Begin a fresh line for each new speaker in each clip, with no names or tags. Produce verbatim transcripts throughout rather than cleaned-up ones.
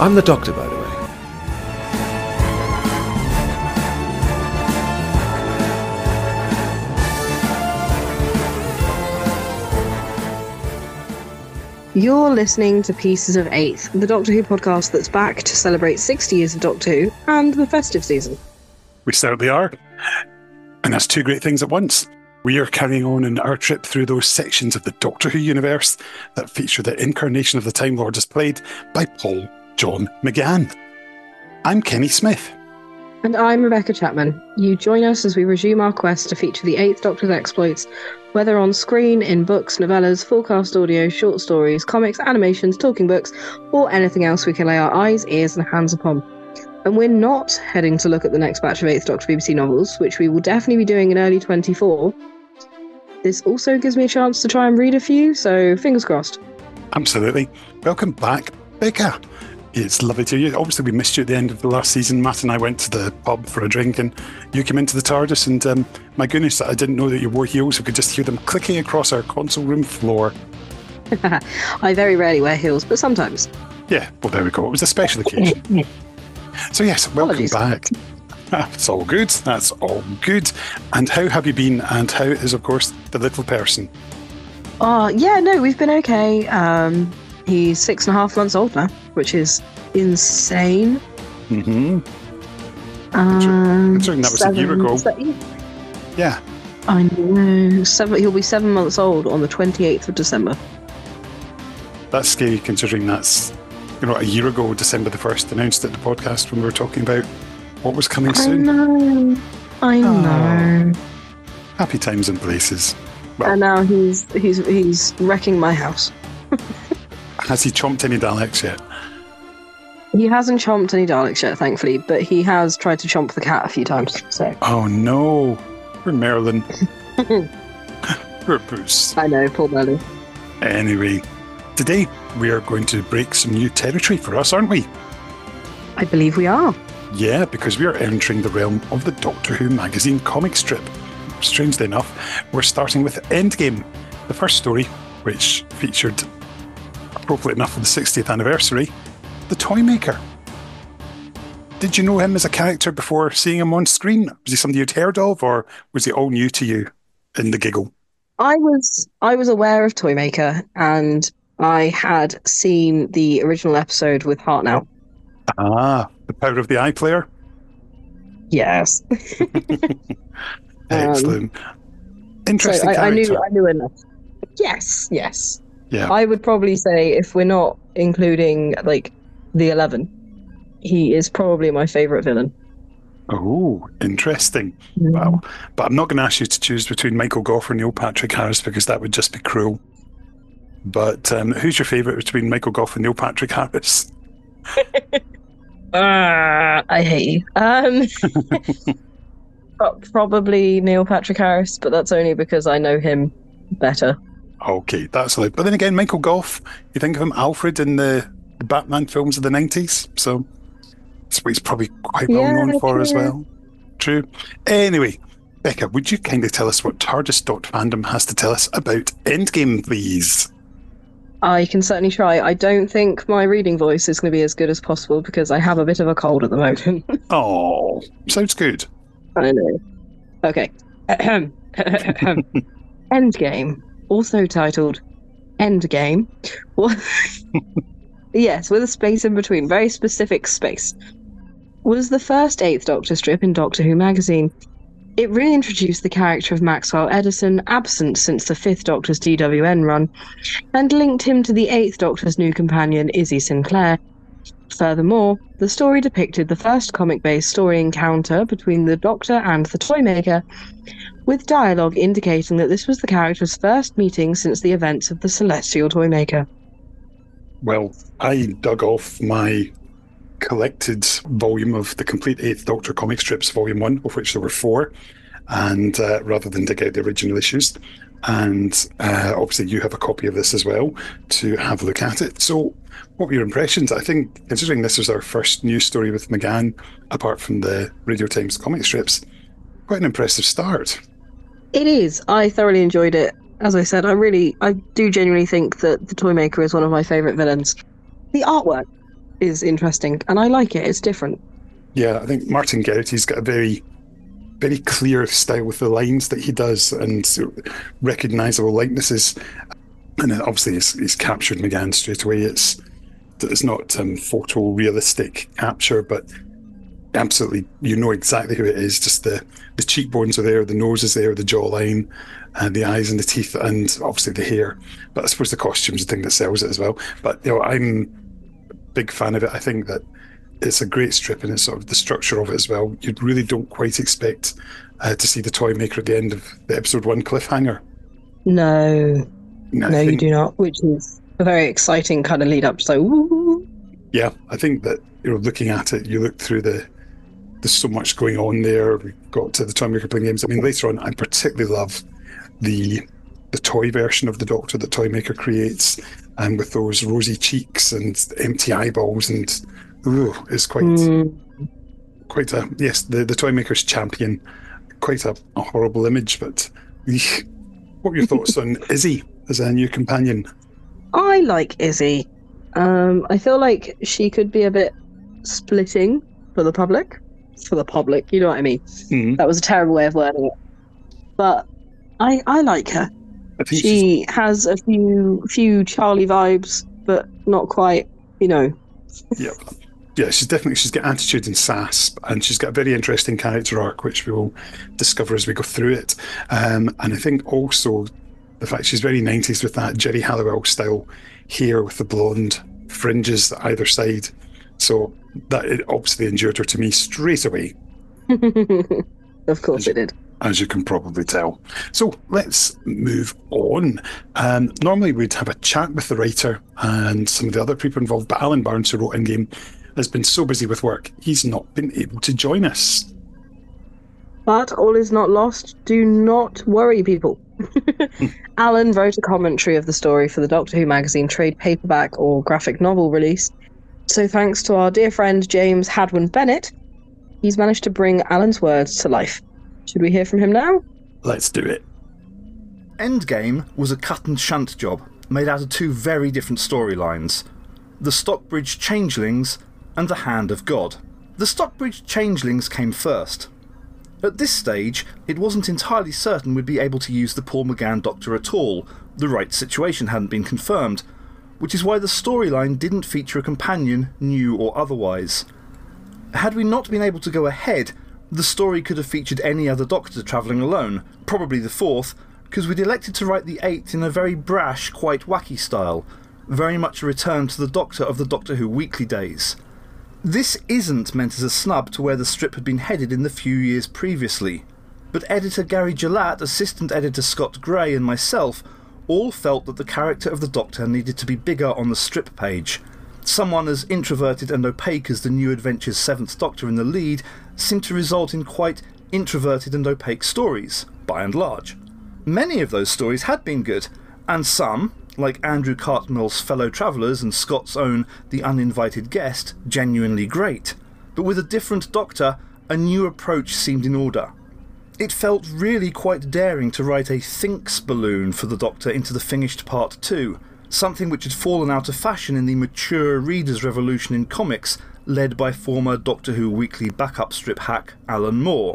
I'm the Doctor, by the way.
You're listening to Pieces of Eighth, the Doctor Who podcast that's back to celebrate sixty years of Doctor Who and the festive season.
We certainly are. And that's two great things at once. We are carrying on in our trip through those sections of the Doctor Who universe that feature the incarnation of the Time Lord as played by Paul John McGann. I'm Kenny Smith.
And I'm Rebecca Chapman. You join us as we resume our quest to feature the Eighth Doctor's exploits, whether on screen, in books, novellas, fullcast audio, short stories, comics, animations, talking books, or anything else we can lay our eyes, ears and hands upon. And we're not heading to look at the next batch of Eighth Doctor B B C novels, which we will definitely be doing in early twenty-four. This also gives me a chance to try and read a few, so fingers crossed.
Absolutely. Welcome back, Becca. It's lovely to hear you. Obviously, we missed you at the end of the last season. Matt and I went to the pub for a drink, and you came into the TARDIS, and um, my goodness, I didn't know that you wore heels. We could just hear them clicking across our console room floor.
I very rarely wear heels, but sometimes.
Yeah, well, there we go. It was a special occasion. So yes, welcome
Apologies.
back. That's all good. That's all good. And how have you been? And how is, of course, the little person?
Oh, yeah, no, we've been okay. Um, he's six and a half months old now, which is insane.
Mm-hmm.
Um,
Considering that was a year ago.
seven,
Yeah.
I know. Seven, he'll be seven months old on the twenty-eighth of December.
That's scary considering that's, you know, a year ago, December the first, announced at the podcast when we were talking about what was coming soon.
I know. I know.
Oh. Happy times and places. Well,
And now he's he's he's wrecking my house.
has he chomped any Daleks yet?
He hasn't chomped any Daleks yet, thankfully, but he has tried to chomp the cat a few times. So
Oh no. Poor Merlin. Poor Bruce.
I know, poor Melly.
Anyway, today we are going to break some new territory for us, aren't we?
I believe we are.
Yeah, because we are entering the realm of the Doctor Who magazine comic strip. Strangely enough, we're starting with Endgame, the first story, which featured, appropriate enough for the sixtieth anniversary, the Toymaker. Did you know him as a character before seeing him on screen? Was he somebody you'd heard of, or was he all new to you in the giggle?
I was I was aware of Toymaker, and I had seen the original episode with Hartnell.
Ah, the power of the iPlayer.
Yes.
Excellent.
Um,
Interesting
so I, I
character.
knew I knew enough. Yes, yes.
Yeah.
I would probably say if we're not including like the Eleven, he is probably my favourite villain.
Oh, interesting.
Mm.
Wow. But I'm not going to ask you to choose between Michael Gough or Neil Patrick Harris because that would just be cruel. But um, who's your favourite between Michael Gough and Neil Patrick Harris?
Ah, I hate you. Um, pro- probably Neil Patrick Harris, but that's only because I know him better.
Okay, that's allowed. But then again, Michael Gough, you think of him, Alfred in the, the Batman films of the nineties, so that's what he's probably quite well
Yeah,
known for as
true.
well. True. Anyway, Becca, would you kindly tell us what TARDIS dot fandom has to tell us about Endgame, please?
I can certainly try. I don't think my reading voice is going to be as good as possible because I have a bit of a cold at the moment.
Oh, sounds good.
I know. Okay. Ahem. Endgame, also titled Endgame. What- yes, with a space in between, very specific space. Was the first Eighth Doctor strip in Doctor Who magazine. It reintroduced the character of Maxwell Edison, absent since the Fifth Doctor's D W N run, and linked him to the Eighth Doctor's new companion, Izzy Sinclair. Furthermore, the story depicted the first comic-based story encounter between the Doctor and the Toymaker, with dialogue indicating that this was the character's first meeting since the events of the Celestial Toymaker.
Well, I dug off my collected volume of the complete Eighth Doctor comic strips, volume one, of which there were four, and uh, rather than dig out the original issues. And uh, obviously you have a copy of this as well to have a look at it. So what were your impressions? I think, considering this was our first news story with McGann, apart from the Radio Times comic strips, quite an impressive start.
It is. I thoroughly enjoyed it. As I said, I really, I do genuinely think that the Toymaker is one of my favourite villains. The artwork is interesting, and I like it. It's different.
Yeah, I think Martin Geraghty's got a very, very clear style with the lines that he does and recognisable likenesses. And then obviously he's, he's captured McGann straight away. It's it's not um, photorealistic capture, but absolutely, you know exactly who it is. Just the, the cheekbones are there, the nose is there, the jawline, and the eyes and the teeth, and obviously the hair. But I suppose the costume's the thing that sells it as well. But you know, I'm a big fan of it. I think that it's a great strip, and it's sort of the structure of it as well. You really don't quite expect uh, to see the toy maker at the end of the episode one cliffhanger.
No, no,
think,
you do not, which is a very exciting kind of lead up. So, woo.
Yeah, I think that, you know, looking at it, you look through the, there's so much going on there. We've got to the toy maker playing games. I mean, later on, I particularly love the the toy version of the Doctor that toy maker creates, and with those rosy cheeks and empty eyeballs, and ooh, it's quite mm. quite a yes. The the toy maker's champion, quite a, a horrible image. But eesh, what are your thoughts on Izzy as a new companion?
I like Izzy. Um, I feel like she could be a bit splitting for the public. For the public, you know what I mean? Mm. That was a terrible way of wording it. But I I like her. I think she has a few few Charlie vibes, but not quite, you know.
Yeah. Yeah, she's definitely, she's got attitude and sass, and she's got a very interesting character arc, which we will discover as we go through it. Um, and I think also the fact she's very nineties with that Jerry Halliwell style hair with the blonde fringes either side. So that it obviously endeared her to me straight away.
Of course it did.
As you can probably tell. So let's move on. Um, normally we'd have a chat with the writer and some of the other people involved, but Alan Barnes, who wrote Endgame, has been so busy with work, he's not been able to join us.
But all is not lost. Do not worry, people. Alan wrote a commentary of the story for the Doctor Who magazine trade paperback or graphic novel release. So thanks to our dear friend James Hadwin Bennett, he's managed to bring Alan's words to life. Should we hear from him now?
Let's do it.
Endgame was a cut and shunt job, made out of two very different storylines. The Stockbridge Changelings and The Hand of God. The Stockbridge Changelings came first. At this stage, it wasn't entirely certain we'd be able to use the Paul McGann Doctor at all. The right situation hadn't been confirmed, which is why the storyline didn't feature a companion, new or otherwise. Had we not been able to go ahead, the story could have featured any other Doctor travelling alone, probably the fourth, because we'd elected to write the eighth in a very brash, quite wacky style, very much a return to the Doctor of the Doctor Who weekly days. This isn't meant as a snub to where the strip had been headed in the few years previously, but editor Gary Gillett, assistant editor Scott Gray and myself all felt that the character of the Doctor needed to be bigger on the strip page. Someone as introverted and opaque as the New Adventures seventh Doctor in the lead seemed to result in quite introverted and opaque stories, by and large. Many of those stories had been good, and some, like Andrew Cartmell's Fellow Travellers and Scott's own The Uninvited Guest, genuinely great. But with a different Doctor, a new approach seemed in order. It felt really quite daring to write a thinks balloon for the Doctor into the finished Part two, something which had fallen out of fashion in the mature readers' revolution in comics, led by former Doctor Who Weekly backup strip hack Alan Moore.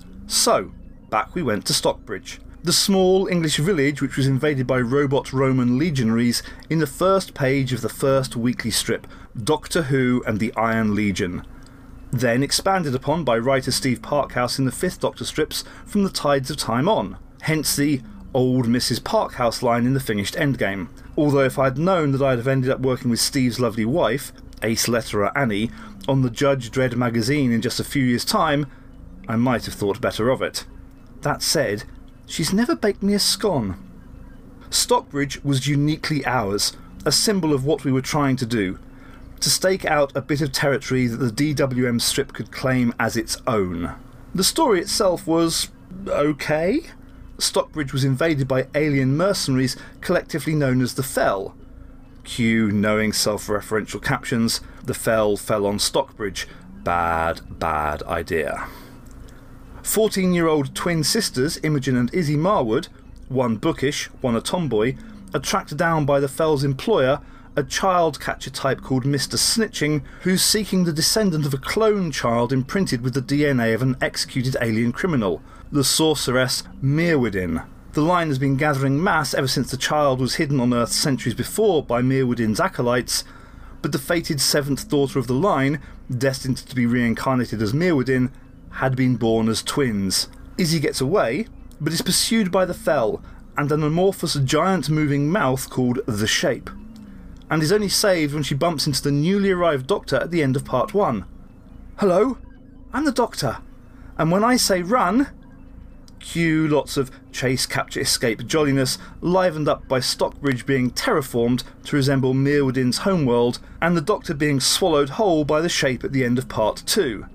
So, back we went to Stockbridge, the small English village which was invaded by robot Roman legionaries in the first page of the first weekly strip, Doctor Who and the Iron Legion. Then expanded upon by writer Steve Parkhouse in the fifth Doctor strips from the Tides of Time on, hence the Old Missus Parkhouse line in the finished Endgame. Although if I'd known that I'd have ended up working with Steve's lovely wife, ace letterer Annie, on the Judge Dredd magazine in just a few years' time, I might have thought better of it. That said, she's never baked me a scone. Stockbridge was uniquely ours, a symbol of what we were trying to do. To stake out a bit of territory that the D W M strip could claim as its own. The story itself was okay. Stockbridge was invaded by alien mercenaries collectively known as the Fell. Cue knowing self-referential captions, the Fell fell on Stockbridge. Bad, bad idea. fourteen-year-old twin sisters Imogen and Izzy Marwood, one bookish, one a tomboy, are tracked down by the Fell's employer a child catcher type called Mister Snitching, who's seeking the descendant of a clone child imprinted with the D N A of an executed alien criminal, the sorceress Mirwidin. The line has been gathering mass ever since the child was hidden on Earth centuries before by Mirwidin's acolytes, but the fated seventh daughter of the line, destined to be reincarnated as Mirwidin, had been born as twins. Izzy gets away, but is pursued by the Fel and an amorphous giant moving mouth called The Shape, and is only saved when she bumps into the newly arrived Doctor at the end of part one. Hello, I'm the Doctor, and when I say run, cue lots of chase, capture, escape jolliness, livened up by Stockbridge being terraformed to resemble Mirwidin's homeworld, and the Doctor being swallowed whole by the Shape at the end of part two.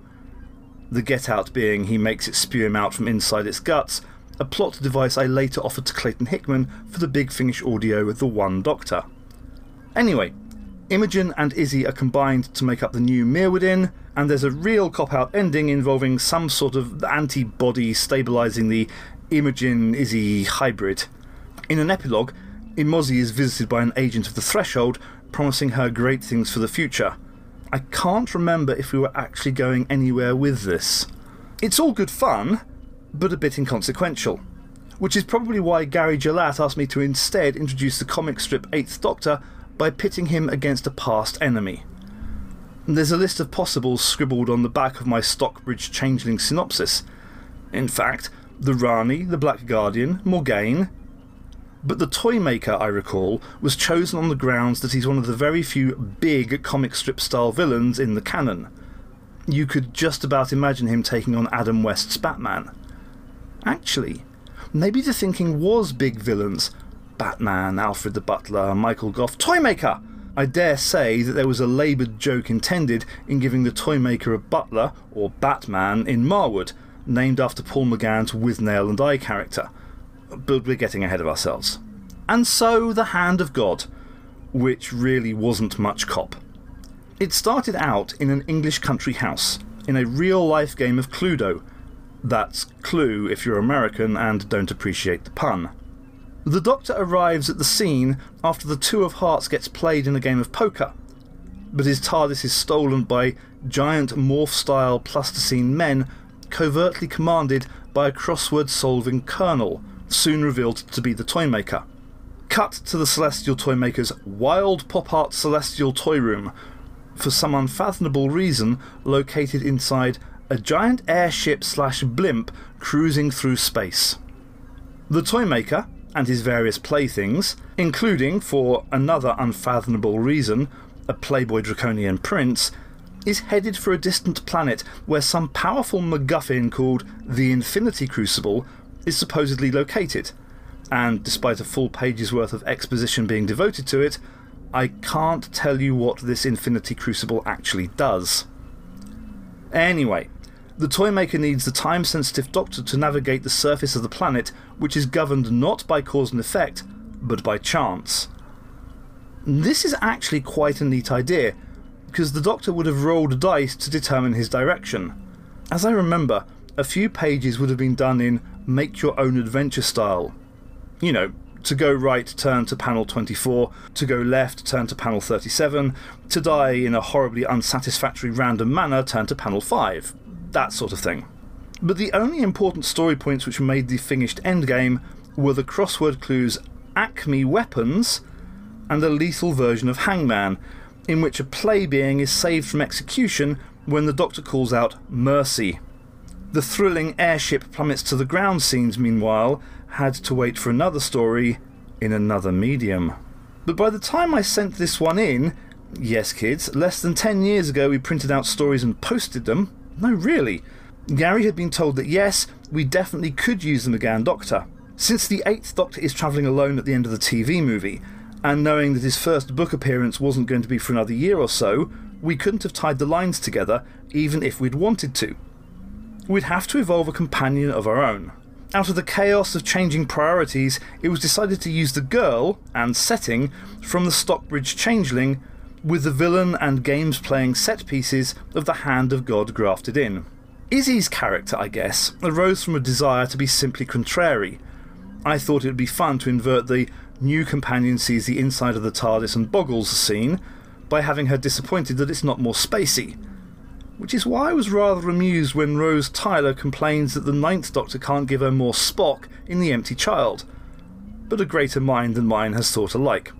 The get out being he makes it spew him out from inside its guts, a plot device I later offered to Clayton Hickman for the Big Finish audio The One Doctor. Anyway, Imogen and Izzy are combined to make up the new Mirwidin, and there's a real cop-out ending involving some sort of antibody stabilising the Imogen-Izzy hybrid. In an epilogue, Imozi is visited by an agent of the Threshold, promising her great things for the future. I can't remember if we were actually going anywhere with this. It's all good fun, but a bit inconsequential, which is probably why Gary Gillette asked me to instead introduce the comic strip Eighth Doctor by pitting him against a past enemy. There's a list of possibles scribbled on the back of my Stockbridge Changeling synopsis. In fact, the Rani, the Black Guardian, Morgaine. But the Toymaker, I recall, was chosen on the grounds that he's one of the very few big comic strip style villains in the canon. You could just about imagine him taking on Adam West's Batman. Actually, maybe the thinking was big villains. Batman, Alfred the Butler, Michael Gough, Toymaker! I dare say that there was a laboured joke intended in giving the Toymaker a butler, or Batman, in Marwood, named after Paul McGann's Withnail and I character. But we're getting ahead of ourselves. And so the Hand of God, which really wasn't much cop. It started out in an English country house, in a real-life game of Cluedo. That's Clue if you're American and don't appreciate the pun. The Doctor arrives at the scene after the Two of Hearts gets played in a game of poker, but his TARDIS is stolen by giant morph-style plasticine men covertly commanded by a crossword-solving colonel, soon revealed to be the Toymaker. Cut to the Celestial Toymaker's wild pop-art celestial toy room, for some unfathomable reason located inside a giant airship slash blimp cruising through space. The Toymaker and his various playthings, including, for another unfathomable reason, a Playboy Draconian prince, is headed for a distant planet where some powerful MacGuffin called the Infinity Crucible is supposedly located, and despite a full page's worth of exposition being devoted to it, I can't tell you what this Infinity Crucible actually does. Anyway, the Toymaker needs the time-sensitive Doctor to navigate the surface of the planet, which is governed not by cause and effect, but by chance. This is actually quite a neat idea, because the Doctor would have rolled dice to determine his direction. As I remember, a few pages would have been done in make-your-own-adventure style. You know, to go right, turn to panel twenty-four, to go left, turn to panel thirty-seven, to die in a horribly unsatisfactory random manner, turn to panel five. That sort of thing. But the only important story points which made the finished endgame were the crossword clues Acme Weapons and a lethal version of Hangman, in which a play being is saved from execution when the Doctor calls out mercy. The thrilling airship plummets to the ground scenes, meanwhile, had to wait for another story in another medium. But by the time I sent this one in, yes kids, less than ten years ago we printed out stories and posted them. No, really. Gary had been told that yes, we definitely could use the McGann Doctor. Since the Eighth Doctor is travelling alone at the end of the T V movie, and knowing that his first book appearance wasn't going to be for another year or so, we couldn't have tied the lines together, even if we'd wanted to. We'd have to evolve a companion of our own. Out of the chaos of changing priorities, it was decided to use the girl, and setting, from the Stockbridge Changeling, with the villain and games-playing set-pieces of the Hand of God grafted in. Izzy's character, I guess, arose from a desire to be simply contrary. I thought it would be fun to invert the new companion sees the inside of the TARDIS and boggles the scene by having her disappointed that it's not more spacey. Which is why I was rather amused when Rose Tyler complains that the Ninth Doctor can't give her more Spock in The Empty Child. But a greater mind than mine has thought alike.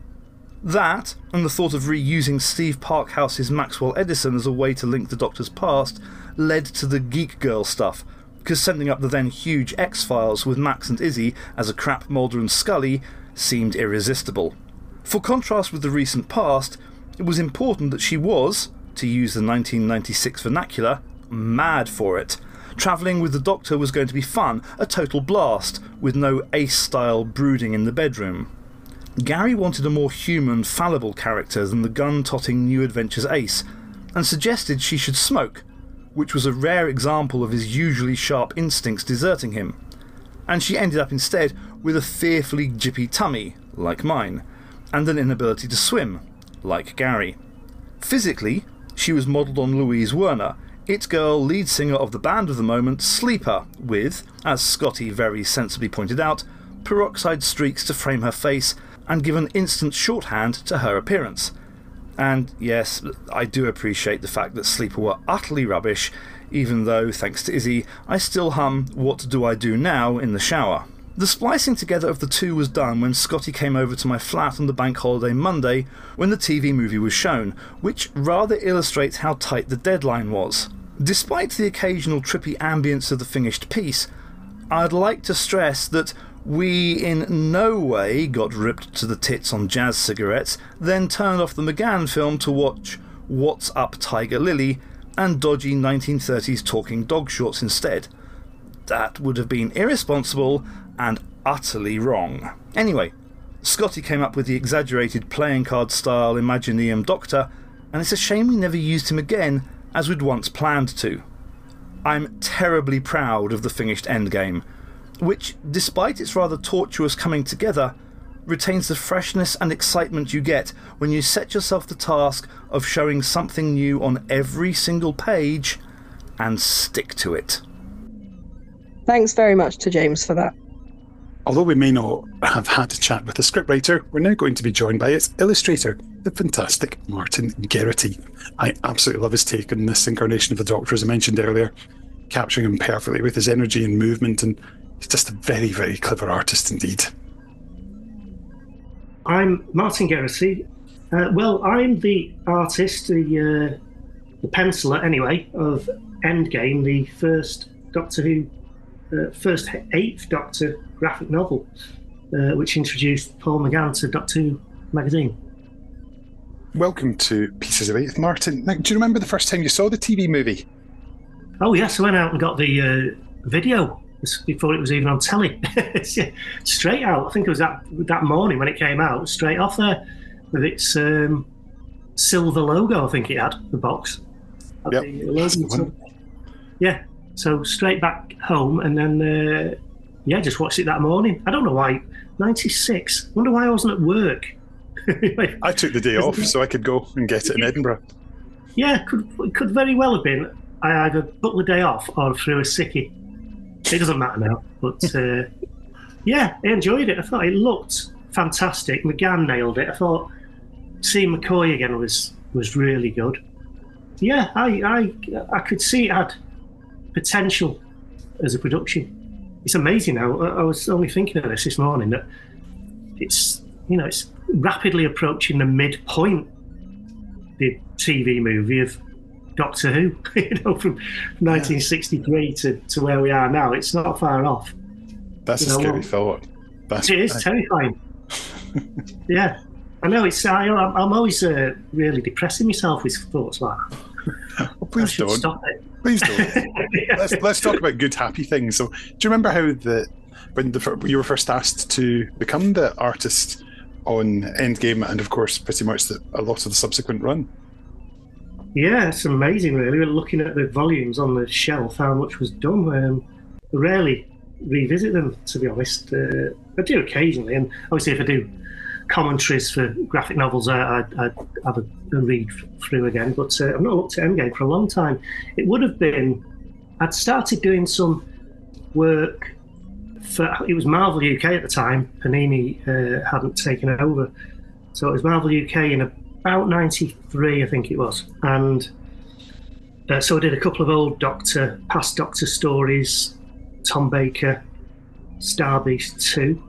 That, and the thought of reusing Steve Parkhouse's Maxwell Edison as a way to link the Doctor's past, led to the Geek Girl stuff, because sending up the then huge X-Files with Max and Izzy as a crap Mulder and Scully seemed irresistible. For contrast with the recent past, it was important that she was, to use the nineteen ninety-six vernacular, mad for it. Travelling with the Doctor was going to be fun, a total blast, with no Ace-style brooding in the bedroom. Gary wanted a more human, fallible character than the gun-totting New Adventures Ace, and suggested she should smoke, which was a rare example of his usually sharp instincts deserting him. And she ended up instead with a fearfully jippy tummy, like mine, and an inability to swim, like Gary. Physically, she was modelled on Louise Werner, It Girl lead singer of the band of the moment, Sleeper, with, as Scotty very sensibly pointed out, peroxide streaks to frame her face and give an instant shorthand to her appearance. And yes, I do appreciate the fact that Sleeper were utterly rubbish, even though, thanks to Izzy, I still hum What Do I Do Now in the shower. The splicing together of the two was done when Scotty came over to my flat on the bank holiday Monday when the T V movie was shown, which rather illustrates how tight the deadline was. Despite the occasional trippy ambience of the finished piece, I'd like to stress that we in no way got ripped to the tits on jazz cigarettes, then turned off the McGann film to watch What's Up Tiger Lily and dodgy nineteen thirties talking dog shorts instead. That would have been irresponsible and utterly wrong. Anyway, Scotty came up with the exaggerated playing card style Imagineum Doctor, and it's a shame we never used him again as we'd once planned to. I'm terribly proud of the finished Endgame, which, despite its rather tortuous coming together, retains the freshness and excitement you get when you set yourself the task of showing something new on every single page and stick to it.
Thanks very much to James for that.
Although we may not have had a chat with the scriptwriter, we're now going to be joined by its illustrator, the fantastic Martin Geraghty. I absolutely love his take on this incarnation of the Doctor, as I mentioned earlier, capturing him perfectly with his energy and movement, and he's just a very, very clever artist indeed.
I'm Martin Geraghty. Uh, well, I'm the artist, the, uh, the penciler anyway, of Endgame, the first Doctor Who, uh, first eighth Doctor graphic novel, uh, which introduced Paul McGann to Doctor Who magazine.
Welcome to Pieces of Eighth, Martin. Now, do you remember the first time you saw the T V movie?
Oh yes, I went out and got the uh, video before it was even on telly. Straight out. I think it was that that morning when it came out, straight off there with its um, silver logo. I think it had the box.
Yep,
the logo. Yeah, so straight back home, and then uh, yeah, just watched it that morning. I don't know why. ninety-six. Wonder why I wasn't at work.
I took the day off so I could go and get it in Edinburgh.
Yeah, could it could very well have been. I either booked the day off or threw a sickie. It doesn't matter now, but uh, yeah, I enjoyed it. I thought it looked fantastic. McGann nailed it. I thought seeing McCoy again was was really good. Yeah, I I I could see it had potential as a production. It's amazing now. I, I was only thinking of this this morning that it's you know it's rapidly approaching the midpoint, the T V movie of Doctor Who, you know, from nineteen sixty-three to, to where we are now. It's not far off.
That's you a know, scary thought. That's
it is I... terrifying. Yeah, I know. It's I, I'm always uh, really depressing myself with thoughts like that.
Well, please don't.
Stop it.
Please don't. yeah. Let's let's talk about good, happy things. So, do you remember how the when the, you were first asked to become the artist on Endgame, and of course, pretty much the, a lot of the subsequent run?
Yeah, it's amazing, really. We're looking at the volumes on the shelf, how much was done. Um, I rarely revisit them, to be honest. Uh, I do occasionally, and obviously, if I do commentaries for graphic novels, I, I, I have a, a read through again. But uh, I've not looked at Endgame for a long time. It would have been, I'd started doing some work for, it was Marvel U K at the time. Panini uh, hadn't taken over, so it was Marvel U K in about ninety-three, I think it was, and uh, so I did a couple of old Doctor, past Doctor stories, Tom Baker, Star Beast two,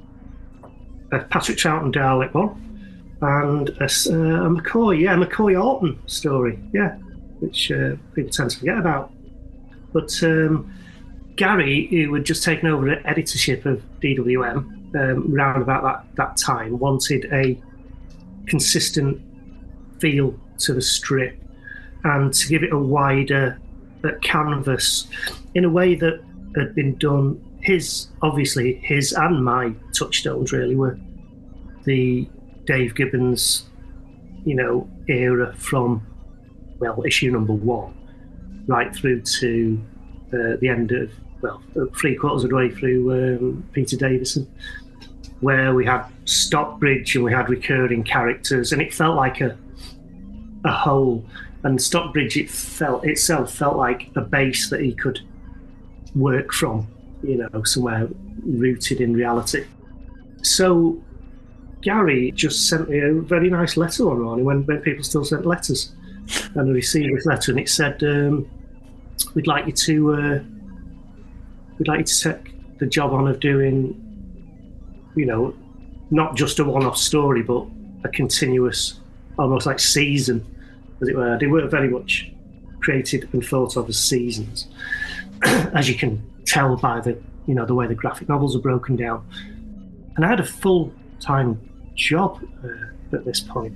a Patrick Troughton Dalek one, and a, uh, a McCoy, yeah, McCoy Alton story, yeah, which uh, people tend to forget about. But um, Gary, who had just taken over the editorship of D W M um, round about that, that time, wanted a consistent feel to the strip and to give it a wider uh, canvas in a way that had been done. His, obviously, his and my touchstones really were the Dave Gibbons, you know, era from, well, issue number one right through to uh, the end of, well, three quarters of the way through um, Peter Davison, where we had Stockbridge and we had recurring characters, and it felt like a a whole. And Stockbridge, it felt itself felt like a base that he could work from, you know, somewhere rooted in reality. So Gary just sent me a very nice letter one morning when, when people still sent letters, and I received this letter, and it said, um, "We'd like you to, uh, we'd like you to take the job on of doing, you know, not just a one-off story, but a continuous, almost like season, as it were." They were very much created and thought of as seasons, as you can tell by the, you know, the way the graphic novels are broken down. And I had a full-time job uh, at this point,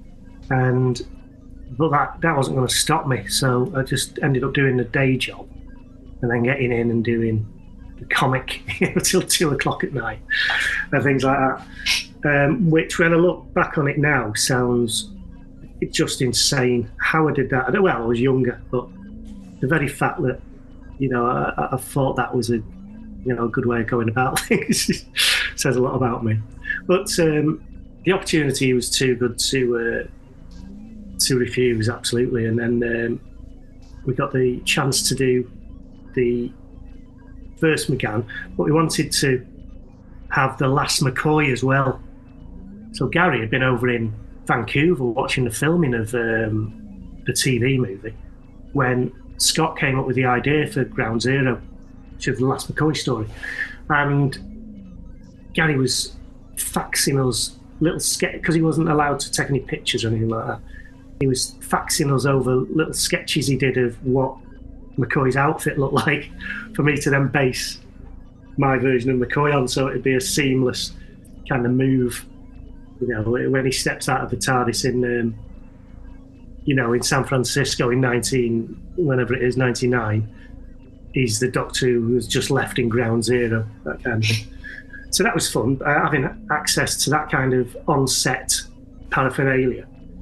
and but that that wasn't going to stop me. So I just ended up doing the day job, and then getting in and doing the comic until two o'clock at night and things like that. Um, which, when I look back on it now, sounds just insane how I did that. Well, I was younger, but the very fact that, you know, I, I thought that was a, you know, a good way of going about things says a lot about me. But um, the opportunity was too good to uh, to refuse, absolutely. And then um, we got the chance to do the first McGann, but we wanted to have the last McCoy as well. So Gary had been over in Vancouver watching the filming of um, the T V movie when Scott came up with the idea for Ground Zero, which is the last McCoy story. And Gary was faxing us little sketch, because he wasn't allowed to take any pictures or anything like that. He was faxing us over little sketches he did of what McCoy's outfit looked like for me to then base my version of McCoy on, so it'd be a seamless kind of move. You know, when he steps out of the TARDIS in, um, you know, in San Francisco in nineteen, whenever it is, ninety-nine, he's the Doctor who was just left in Ground Zero, that kind of thing. So that was fun, uh, having access to that kind of on-set paraphernalia.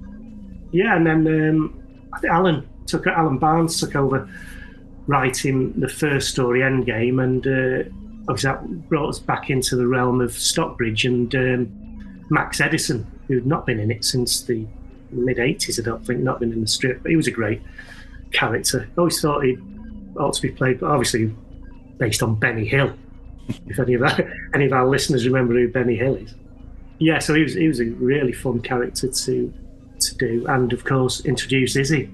Yeah, and then um, I think Alan took Alan Barnes took over writing the first story, Endgame, and uh, obviously that brought us back into the realm of Stockbridge and um, Max Edison, who'd not been in it since the mid eighties, I don't think, not been in the strip, but he was a great character. I always thought he ought to be played, but obviously based on Benny Hill. If any of our, any of our listeners remember who Benny Hill is. Yeah, so he was he was a really fun character to to do, and of course introduce Izzy,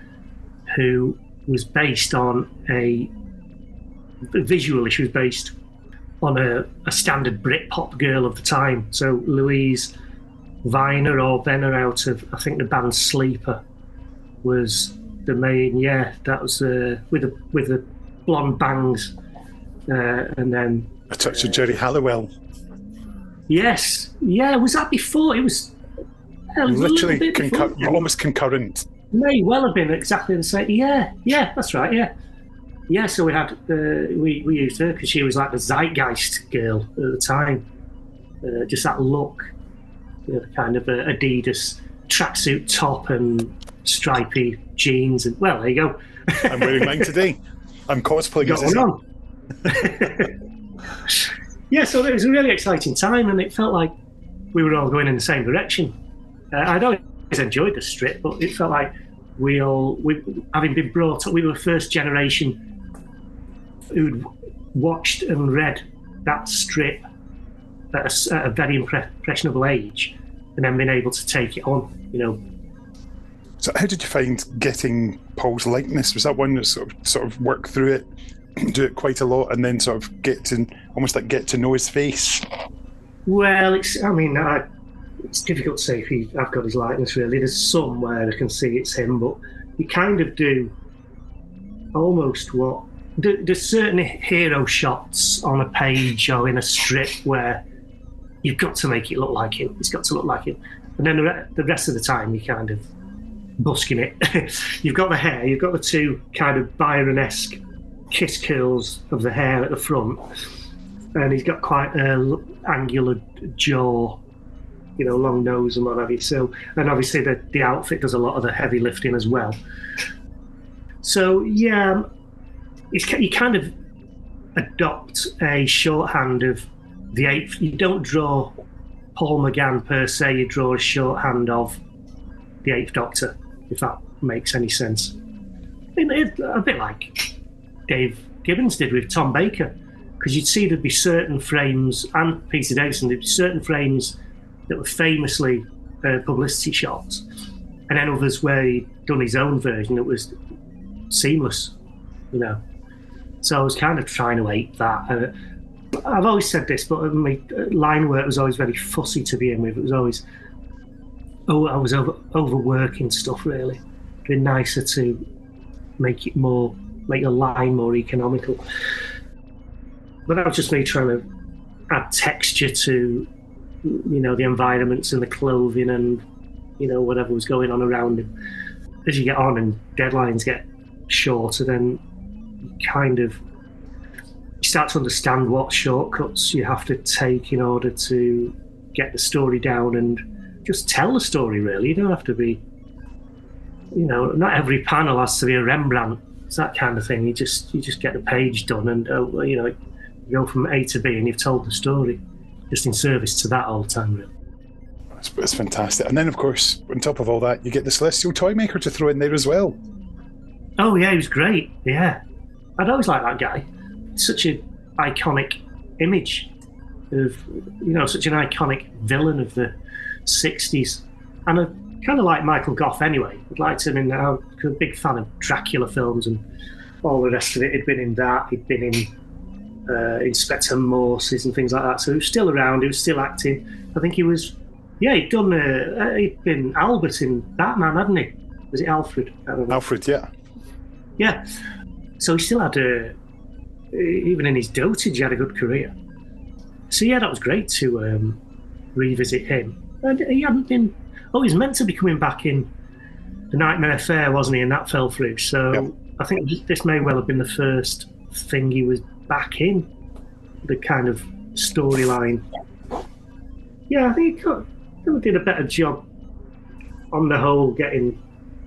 who was based on a visually she was based on a, a standard Britpop girl of the time. So Louise Viner or Venner out of, I think, the band Sleeper was the main. Yeah, that was uh, with the with the blonde bangs, uh, and then
a touch of Jerry Halliwell.
Yes, yeah. Was that before? It was uh,
literally concur-
before.
almost concurrent.
May well have been exactly the same. Yeah, yeah, that's right. Yeah, yeah. So we had uh, we we used her because she was like the zeitgeist girl at the time. Uh, just that look, you know, kind of a Adidas tracksuit top and stripy jeans, and well, there you go.
I'm wearing mine today. I'm cosplaying as
on. Yeah, so it was a really exciting time, and it felt like we were all going in the same direction. Uh, I'd always enjoyed the strip, but it felt like we all, we, having been brought up, we were the first generation who'd watched and read that strip at a, at a very impre- impressionable age, and then being able to take it on, you know.
So how did you find getting Paul's likeness? Was that one that sort of, sort of work through it, do it quite a lot, and then sort of get to, almost like get to know his face?
Well, it's, I mean, I, it's difficult to say if he, I've got his likeness, really. There's some where I can see it's him, but you kind of do almost what... There's certain hero shots on a page or in a strip where you've got to make it look like him. It's got to look like him. And then the, re- the rest of the time, you kind of busking it. You've got the hair, you've got the two kind of Byron-esque kiss curls of the hair at the front, and he's got quite an angular jaw, you know, long nose and what have you. So, and obviously the, the outfit does a lot of the heavy lifting as well. So, yeah, it's, you kind of adopt a shorthand of the eighth. You don't draw Paul McGann per se, you draw a shorthand of the Eighth Doctor, if that makes any sense. It, it, a bit like Dave Gibbons did with Tom Baker, because you'd see there'd be certain frames, and Peter Davison, there'd be certain frames that were famously uh, publicity shots, and then others where he'd done his own version that was seamless, you know. So I was kind of trying to ape that. Uh, I've always said this, but my line work was always very fussy to begin with. It was always, oh, I was over, overworking stuff, really. It'd been nicer to make it more, make the line more economical. But that was just me trying to add texture to, you know, the environments and the clothing and, you know, whatever was going on around him. As you get on and deadlines get shorter, then you kind of you start to understand what shortcuts you have to take in order to get the story down and just tell the story, really. You don't have to be, you know, not every panel has to be a Rembrandt. It's that kind of thing. You just you just get the page done and, uh, you know, you go from A to B and you've told the story, just in service to that all the time, really.
It's, it's fantastic. And then, of course, on top of all that, you get the Celestial Toymaker to throw in there as well.
Oh, yeah, he was great. Yeah. I'd always liked that guy. Such an iconic image of, you know, such an iconic villain of the sixties. And I kind of like Michael Gough anyway. I'd liked him in, I'm a big fan of Dracula films and all the rest of it. He'd been in that. He'd been in uh, Inspector Morse's and things like that. So he was still around. He was still acting. I think he was, yeah, he'd done, uh, he'd been Albert in Batman, hadn't he? Was it Alfred? I don't know.
Alfred, yeah.
Yeah. So he still had a, even in his dotage, he had a good career. So yeah, that was great to um, revisit him. And he hadn't been, oh, he was meant to be coming back in The Nightmare Fair, wasn't he? And that fell through. So yep. I think this may well have been the first thing he was back in, the kind of storyline. Yeah, I think he could, he did a better job on the whole getting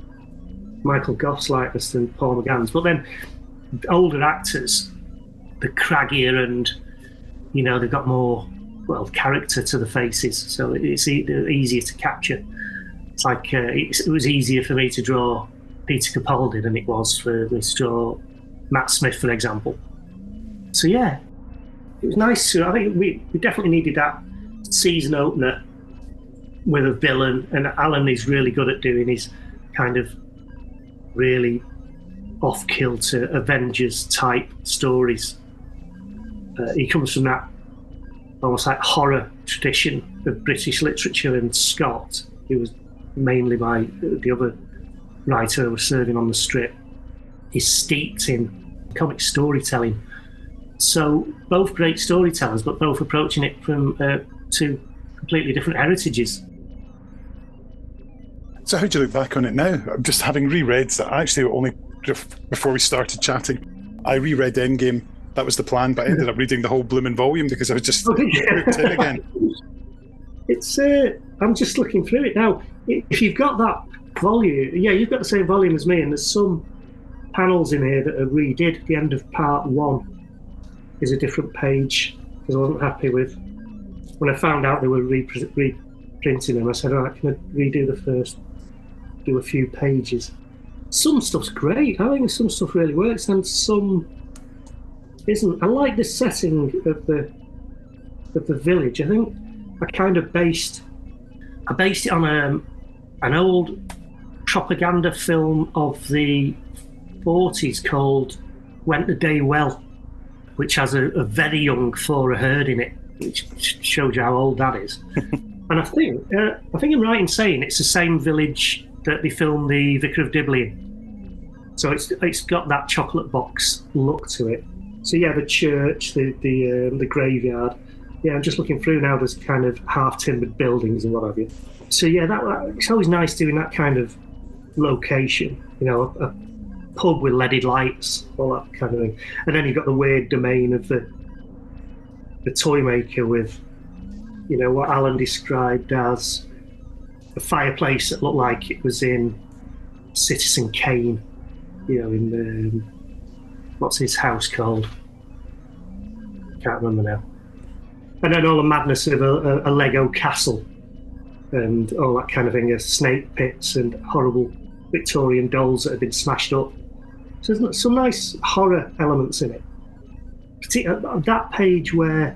Michael Gough's likeness than Paul McGann's. But then older actors, the craggier and, you know, they've got more, well, character to the faces, so it's e- easier to capture. It's like uh, it's, it was easier for me to draw Peter Capaldi than it was for me to draw Matt Smith, for example. So yeah, it was nice to, I think we, we definitely needed that season opener with a villain, and Alan is really good at doing his kind of really off-kilter Avengers type stories. Uh, he comes from that almost like horror tradition of British literature, and Scott, who was mainly my the other writer who was serving on the strip, is steeped in comic storytelling. So both great storytellers, but both approaching it from uh, two completely different heritages.
So how do you look back on it now? Just having reread that, actually only before we started chatting, I reread Endgame. That was the plan, but I ended up reading the whole blooming volume because I was just
oh,
hooked in again.
It's uh, I'm just looking through it now. If you've got that volume, yeah, you've got the same volume as me, and there's some panels in here that are redid. The end of part one is a different page because I wasn't happy with when I found out they were repre- reprinting them. I said, all right, can I redo the first, do a few pages? Some stuff's great. I think some stuff really works, and some isn't. I like the setting of the of the village. I think I kind of based I based it on a, an old propaganda film of the forties called Went the Day Well, which has a, a very young Flora Hurd in it, which shows you how old that is. And I think uh, I think I'm right in saying it's the same village that they filmed the Vicar of Dibley in. So it's it's got that chocolate box look to it. So yeah, the church, the the um, the graveyard. Yeah, I'm just looking through now. There's kind of half timbered buildings and what have you. So yeah, that it's always nice doing that kind of location. You know, a, a pub with leaded lights, all that kind of thing. And then you've got the weird domain of the the toy maker with, you know, what Alan described as a fireplace that looked like it was in Citizen Kane. You know, in um, what's his house called? Can't remember now. And then all the madness of a, a, a Lego castle and all that kind of thing, of snake pits and horrible Victorian dolls that have been smashed up. So there's some nice horror elements in it. Particularly that page where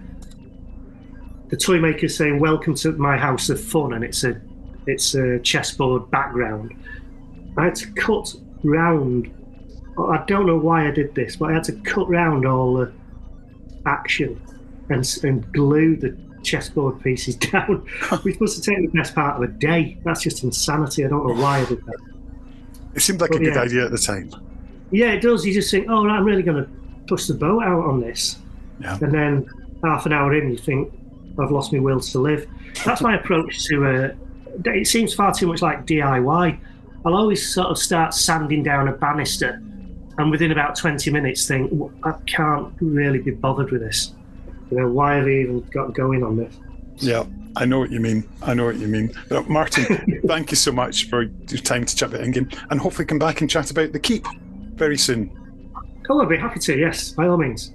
the toy maker's saying, "Welcome to my house of fun," and it's a it's a chessboard background. I had to cut round. I don't know why I did this, but I had to cut round all the action and and glue the chessboard pieces down, which must have taken the best part of a day. That's just insanity. I don't know why I did that.
It seemed like
but
a good
yeah.
idea at the time.
Yeah, it does. You just think, oh, right, I'm really going to push the boat out on this.
Yeah.
And then half an hour in, you think, I've lost my will to live. That's my approach to uh, it. Seems far too much like D I Y. I'll always sort of start sanding down a banister, and within about twenty minutes think, I can't really be bothered with this. You know, why have I even got going on this?
Yeah, I know what you mean. I know what you mean. But Martin, thank you so much for your time to chat about Endgame, and hopefully come back and chat about The Keep very soon.
Oh, I'd be happy to, yes, by all means.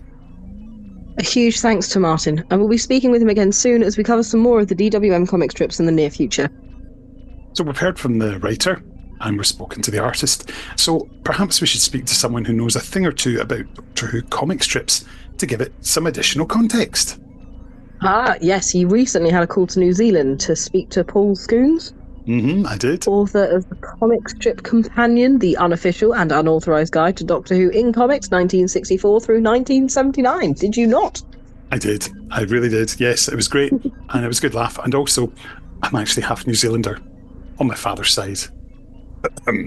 A huge thanks to Martin, and we'll be speaking with him again soon as we cover some more of the D W M comic strips in the near future.
So we've heard from the writer, and we've spoken to the artist, so perhaps we should speak to someone who knows a thing or two about Doctor Who comic strips to give it some additional context.
Ah, yes, he recently had a call to New Zealand to speak to Paul Scoons,
Mm-hmm, I did.
author of the comic strip Companion, the unofficial and unauthorised guide to Doctor Who in comics nineteen sixty-four through nineteen seventy-nine. Did you not?
I did. I really did. Yes, it was great, and it was a good laugh. And also, I'm actually half New Zealander on my father's side. Um,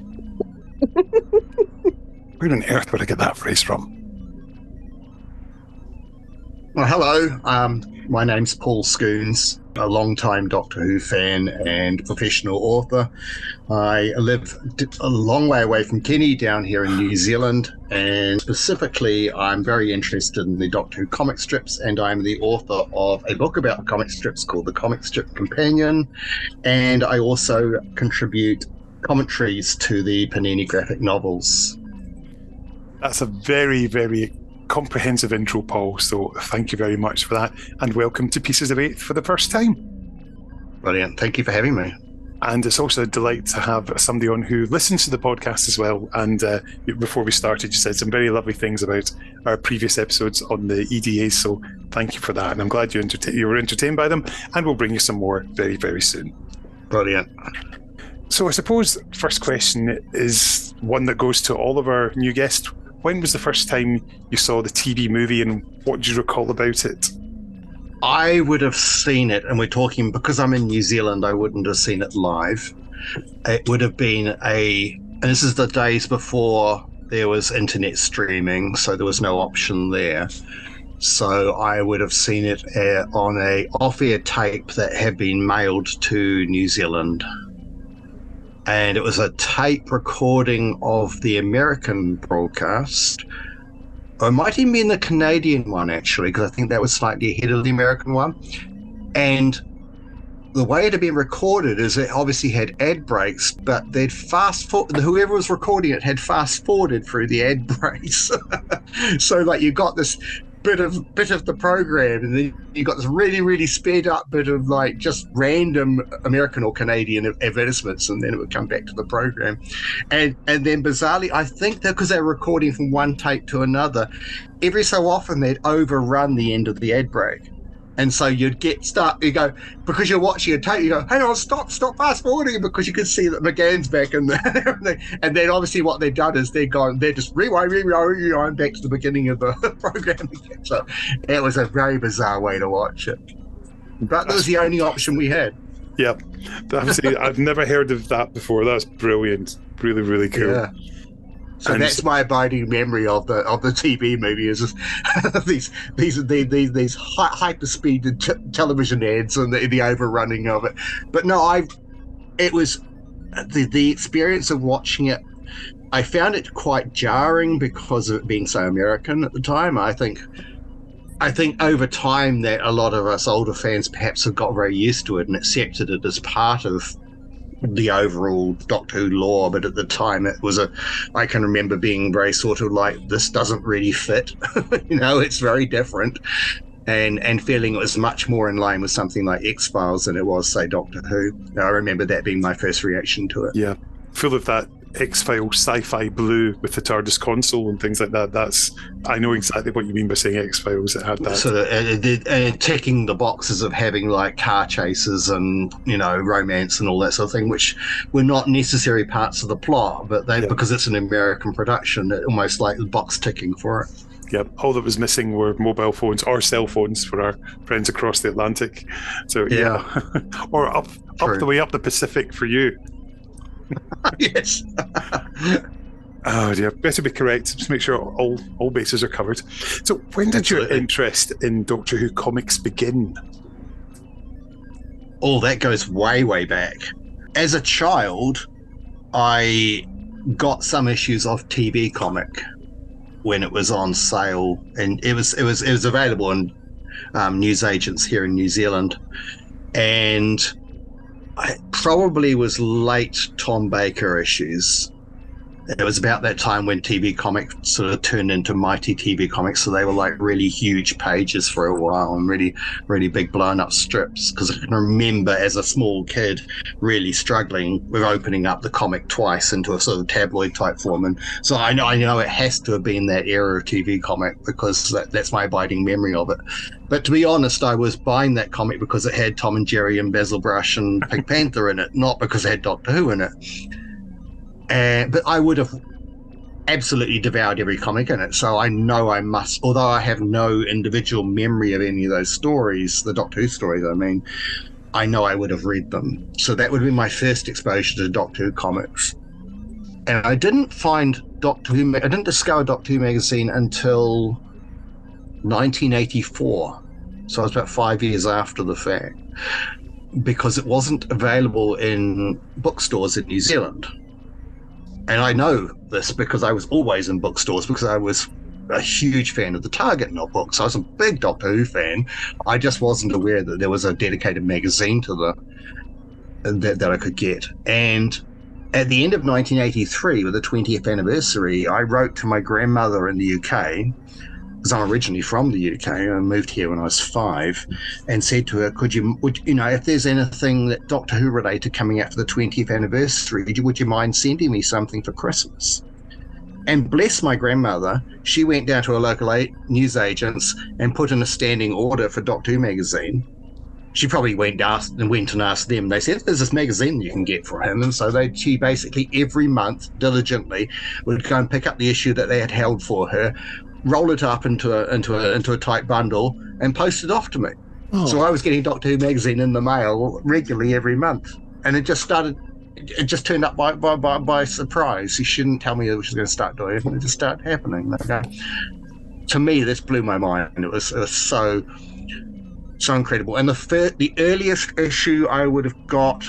where on earth would I get that phrase from?
Well, hello. Um, my name's Paul Scoons, a long-time Doctor Who fan and professional author. I live a long way away from Kenny down here in New Zealand, and specifically I'm very interested in the Doctor Who comic strips, and I'm the author of a book about comic strips called The Comic Strip Companion, and I also contribute commentaries to the Panini graphic novels.
That's a very, very comprehensive intro, Paul, so thank you very much for that, and welcome to Pieces of Eighth for the first time.
Brilliant. Thank you for having me.
And it's also a delight to have somebody on who listens to the podcast as well. And uh, before we started, you said some very lovely things about our previous episodes on the E D As, so thank you for that. And I'm glad you, entertain- you were entertained by them, and we'll bring you some more very, very soon.
Brilliant.
So I suppose first question is one that goes to all of our new guests. When was the first time you saw the T V movie, and what do you recall about it?
I would have seen it, and we're talking, because I'm in New Zealand, I wouldn't have seen it live. It would have been a, and this is the days before there was internet streaming, so there was no option there. So I would have seen it uh, on a off-air tape that had been mailed to New Zealand. And it was a tape recording of the American broadcast. Or it might even be in the Canadian one, actually, because I think that was slightly ahead of the American one. And the way it had been recorded is it obviously had ad breaks, but they'd fast forward, whoever was recording it had fast forwarded through the ad breaks. So, like, you got this bit of bit of the program, and then you got this really, really sped up bit of like just random American or Canadian advertisements, and then it would come back to the program. And and then bizarrely, I think that because they were recording from one tape to another, every so often they'd overrun the end of the ad break. And so you'd get start, you go, because you're watching a tape, you go, hang on, stop, stop fast forwarding, because you could see that McGann's back in there. And then obviously what they've done is they're gone, they're just rewind, rewind, rewind back to the beginning of the program again. So it was a very bizarre way to watch it. But that was the only option we had.
Yep. I've never heard of that before. That's brilliant. Really, really cool.
Yeah. So
and
that's my abiding memory of the of the T V movie is just these these these these, these hyper speed t- television ads and the, the overrunning of it. But no, I it was the the experience of watching it. I found it quite jarring because of it being so American at the time. I think I think over time that a lot of us older fans perhaps have got very used to it and accepted it as part of the overall Doctor Who lore, but at the time it was a I can remember being very sort of like, this doesn't really fit. You know, it's very different, and and feeling it was much more in line with something like X-Files than it was, say, Doctor Who. I remember that being my first reaction to it.
Yeah, full of that X-Files sci-fi blue with the TARDIS console and things like that. That's I know exactly what you mean by saying X-Files. It had that.
So uh, uh, ticking the boxes of having like car chases and, you know, romance and all that sort of thing, which were not necessary parts of the plot, but they, yeah. because it's an American production, it almost like the box ticking for it.
Yep, all that was missing were mobile phones or cell phones for our friends across the Atlantic. So yeah, yeah. Or up True. up the way up the Pacific for you.
Yes.
Oh dear, better be correct. Just make sure all all bases are covered. So, when did Absolutely. your interest in Doctor Who comics begin?
Oh, that goes way, way back. As a child, I got some issues of T V comic when it was on sale, and it was it was it was available in um, newsagents here in New Zealand, and it probably was late Tom Baker issues. It was about that time when T V comics sort of turned into Mighty T V comics, so they were like really huge pages for a while and really, really big blown up strips. Because I can remember as a small kid really struggling with opening up the comic twice into a sort of tabloid type form. And so I know I know it has to have been that era of T V comic, because that, that's my abiding memory of it. But to be honest, I was buying that comic because it had Tom and Jerry and Basil Brush and Pink Panther in it, not because it had Doctor Who in it. Uh, but I would have absolutely devoured every comic in it, so I know I must, although I have no individual memory of any of those stories, the Doctor Who stories, I mean, I know I would have read them. So that would have been my first exposure to Doctor Who comics. And I didn't find Doctor Who, I didn't discover Doctor Who magazine until nineteen eighty-four, so I was about five years after the fact, because it wasn't available in bookstores in New Zealand. And I know this because I was always in bookstores, because I was a huge fan of the Target notebooks. I was a big Doctor Who fan. I just wasn't aware that there was a dedicated magazine to the that, that I could get. And at the end of nineteen eighty-three, with the twentieth anniversary, I wrote to my grandmother in the U K, because I'm originally from the U K. I moved here when I was five, and said to her, could you, would, you know, if there's anything that Doctor Who related coming out for the twentieth anniversary, would you, would you mind sending me something for Christmas? And bless my grandmother, she went down to a local a- news agents and put in a standing order for Doctor Who magazine. She probably went, asked, and went and asked them. They said, there's this magazine you can get for him. And so they, she basically every month, diligently, would go and pick up the issue that they had held for her, roll it up into a into a into a tight bundle, and post it off to me. Oh. So I was getting Doctor Who magazine in the mail regularly every month, and it just started. It just turned up by by by, by surprise. She shouldn't tell me that she was going to start doing it, and it just started happening. Okay. To me, this blew my mind. It was, it was so so incredible. And the fir- the earliest issue I would have got,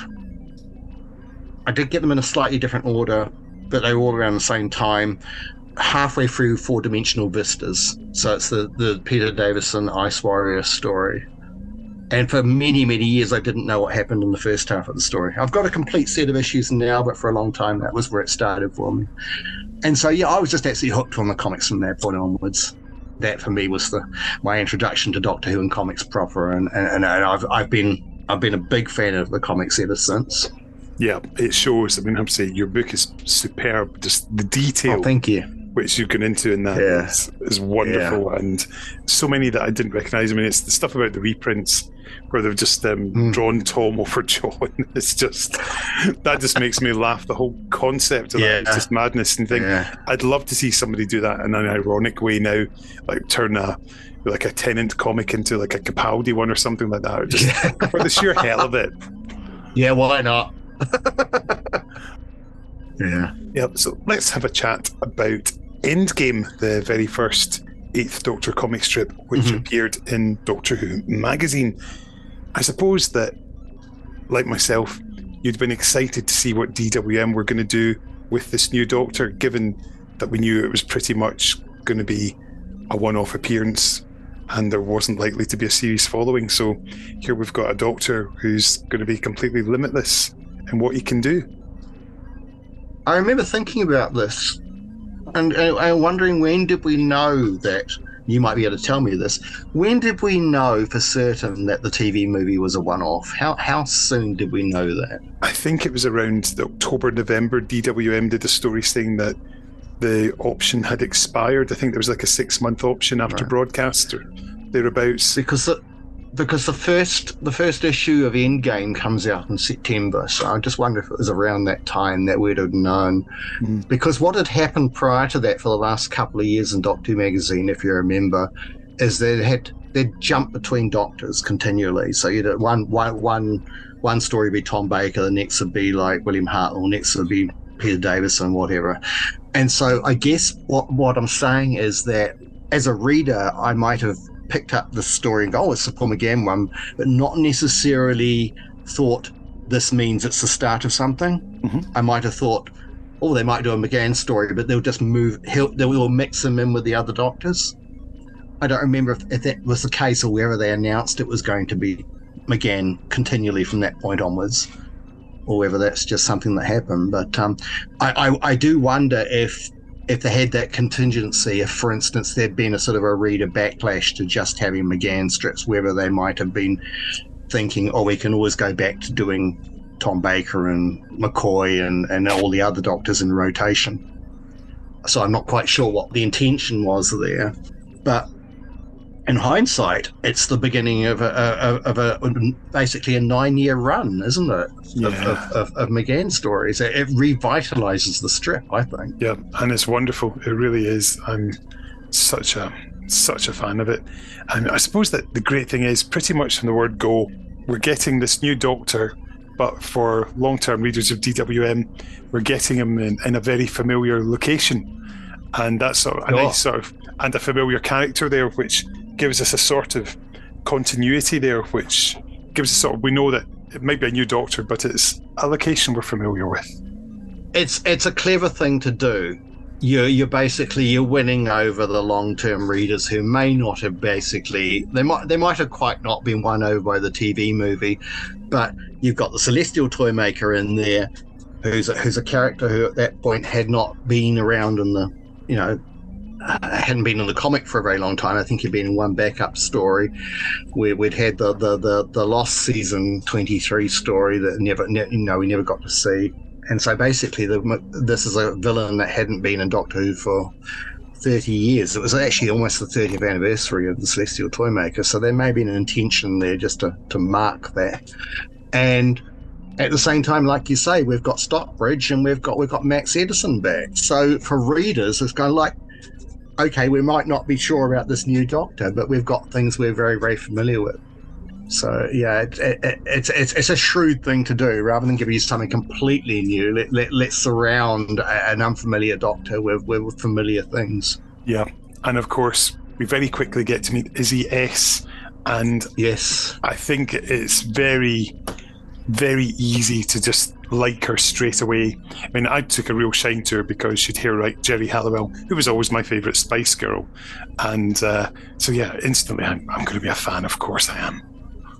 I did get them in a slightly different order, but they were all around the same time. Halfway through Four Dimensional Vistas. So it's the, the Peter Davison Ice Warrior story. And for many, many years, I didn't know what happened in the first half of the story. I've got a complete set of issues now, but for a long time, that was where it started for me. And so, yeah, I was just actually hooked on the comics from that point onwards. That, for me, was the my introduction to Doctor Who and comics proper. And, and, and I've I've been I've been a big fan of the comics ever since.
Yeah, it shows. I mean, I have to say, your book is superb. Just the detail.
Oh, thank you.
which you've gone into in that
Yeah.
is, is wonderful, and so many that I didn't recognise. I mean, it's the stuff about the reprints where they've just um,
Mm.
drawn Tom over John. It's just that just makes me laugh. The whole concept of
Yeah.
that is just madness. And think
Yeah.
I'd love to see somebody do that in an ironic way now, like turn a like a Tennant comic into like a Capaldi one or something like that, just for the sheer hell of it.
Yeah, why not? Yeah.
Yep. So let's have a chat about Endgame, the very first Eighth Doctor comic strip, which
Mhm.
appeared in Doctor Who magazine. I suppose that, like myself, you'd been excited to see what D W M were going to do with this new Doctor, given that we knew it was pretty much going to be a one-off appearance and there wasn't likely to be a series following. So here we've got a Doctor who's going to be completely limitless in what he can do.
I remember thinking about this and uh, uh, wondering, when did we know that? You might be able to tell me this. When did we know for certain that the T V movie was a one-off? How how soon did we know that?
I think it was around the October, November, D W M did a story saying that the option had expired. I think there was like a six-month option after
Right.
broadcast or thereabouts.
Because the because the first the first issue of Endgame comes out in September, so I just wonder if it was around that time that we'd have known.
Mm.
Because what had happened prior to that for the last couple of years in Doctor Who magazine, if you remember, is they had they'd jump between doctors continually. So you'd have one one one one story would be Tom Baker, the next would be like William Hartnell, next would be Peter Davison, whatever. And so I guess what what I'm saying is that as a reader, I might have picked up the story and go, oh, it's the Paul McGann one, but not necessarily thought this means it's the start of something.
Mhm.
I might have thought, oh, they might do a McGann story, but they'll just move, he'll, they will mix him in with the other doctors. I don't remember if, if that was the case or whether they announced it was going to be McGann continually from that point onwards, or whether that's just something that happened. But um, I, I, I do wonder if if they had that contingency, if, for instance, there'd been a sort of a reader backlash to just having McGann strips, whether they might have been thinking, oh, we can always go back to doing Tom Baker and McCoy and, and all the other doctors in rotation. So I'm not quite sure what the intention was there. But in hindsight, it's the beginning of a, a, of a basically a nine-year run, isn't it?
Yeah.
Of, of, of, of McGann stories. It, it revitalizes the strip, I think.
Yeah, and it's wonderful. It really is. I'm such a such a fan of it. And I suppose that the great thing is, pretty much from the word go, we're getting this new Doctor, but for long-term readers of D W M, we're getting him in, in a very familiar location. And that's sort of a
Oh.
nice sort of, and a familiar character there, which gives us a sort of continuity there, which gives us sort of, we know that it might be a new Doctor, but it's a location we're familiar with.
It's it's a clever thing to do. You're you're basically you're winning over the long-term readers who may not have basically they might they might have quite not been won over by the T V movie, but you've got the Celestial Toymaker in there, who's a, who's a character who at that point had not been around in the you know. Uh, hadn't been in the comic for a very long time. I think he'd been in one backup story where we'd had the the the, the Lost season twenty-three story that never ne- you know we never got to see. And so basically, the, this is a villain that hadn't been in Doctor Who for thirty years. It was actually almost the thirtieth anniversary of the Celestial Toymaker. So there may be an intention there just to to mark that. And at the same time, like you say, we've got Stockbridge and we've got we've got Max Edison back. So for readers, it's kind of like, okay, we might not be sure about this new Doctor, but we've got things we're very, very familiar with. So, yeah, it, it, it, it's, it's it's a shrewd thing to do. Rather than give you something completely new, let, let, let's surround a, an unfamiliar Doctor with, with familiar things.
Yeah, and of course, we very quickly get to meet Izzy S, and
Yes.
I think it's very, very easy to just like her straight away. I mean, I took a real shine to her because she'd hear like Jerry Halliwell, who was always my favourite Spice Girl. And uh, so, yeah, instantly I'm, I'm going to be a fan, of course I am.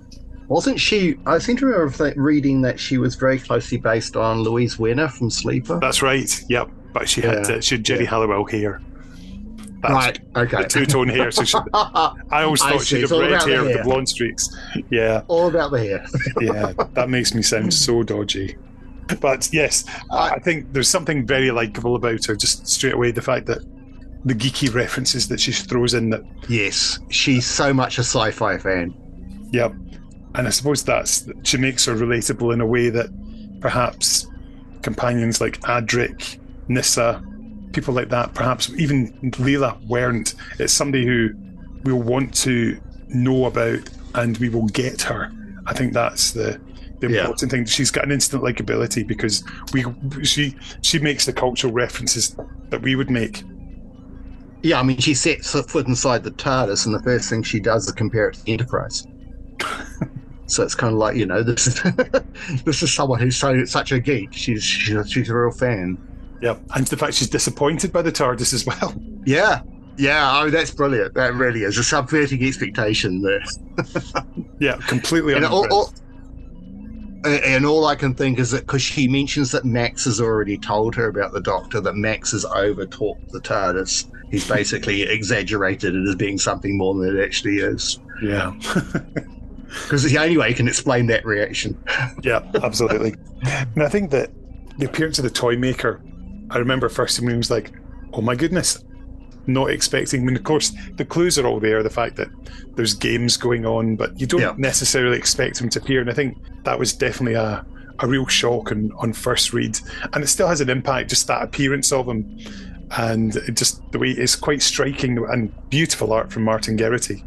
Wasn't she, I seem to remember th- reading that she was very closely based on Louise Werner from Sleeper.
That's right, yep. But she had,
Yeah,
uh, she had Jerry
yeah.
Halliwell hair. That's
Right, okay.
the two-tone hair. So she, I always
I
thought
see,
she'd
it's
have
all
red
about the
hair with the
hair.
blonde streaks. Yeah,
All about the hair.
yeah, that makes me sound so dodgy. But yes, I I think there's something very likeable about her, just straight away. The fact that the geeky references that she throws in. That
Yes, she's so much a sci-fi fan.
yeah, and I suppose that's she makes her relatable in a way that perhaps companions like Adric, Nissa, people like that, perhaps even Leela weren't. It's somebody who we'll want to know about, and we will get her. I think that's the the
Yeah.
important thing. She's got an instant likability because we she she makes the cultural references that we would make.
Yeah, I mean, she sets her foot inside the TARDIS, and the first thing she does is compare it to the Enterprise. So it's kind of like, you know, this is this is someone who's so such a geek. She's she's, she's a real fan.
Yeah, and the fact she's disappointed by the TARDIS as well.
Yeah, yeah. Oh, that's brilliant. That really is a subverting expectation there.
Yeah, completely
And all,
unimpressed.
all, and all I can think is that because she mentions that Max has already told her about the Doctor, that Max has over-talked the TARDIS. He's basically exaggerated it as being something more than it actually is.
Yeah.
Because it's the only way you can explain that reaction.
Yeah, absolutely. And I think that the appearance of the toy maker, I remember first when he was like, oh my goodness, not expecting. I mean, of course, the clues are all there, the fact that there's games going on, but you don't
Yeah.
necessarily expect him to appear. And I think that was definitely a, a real shock on, on first read. And it still has an impact, just that appearance of him. And it just the way it's quite striking and beautiful art from Martin Geraghty.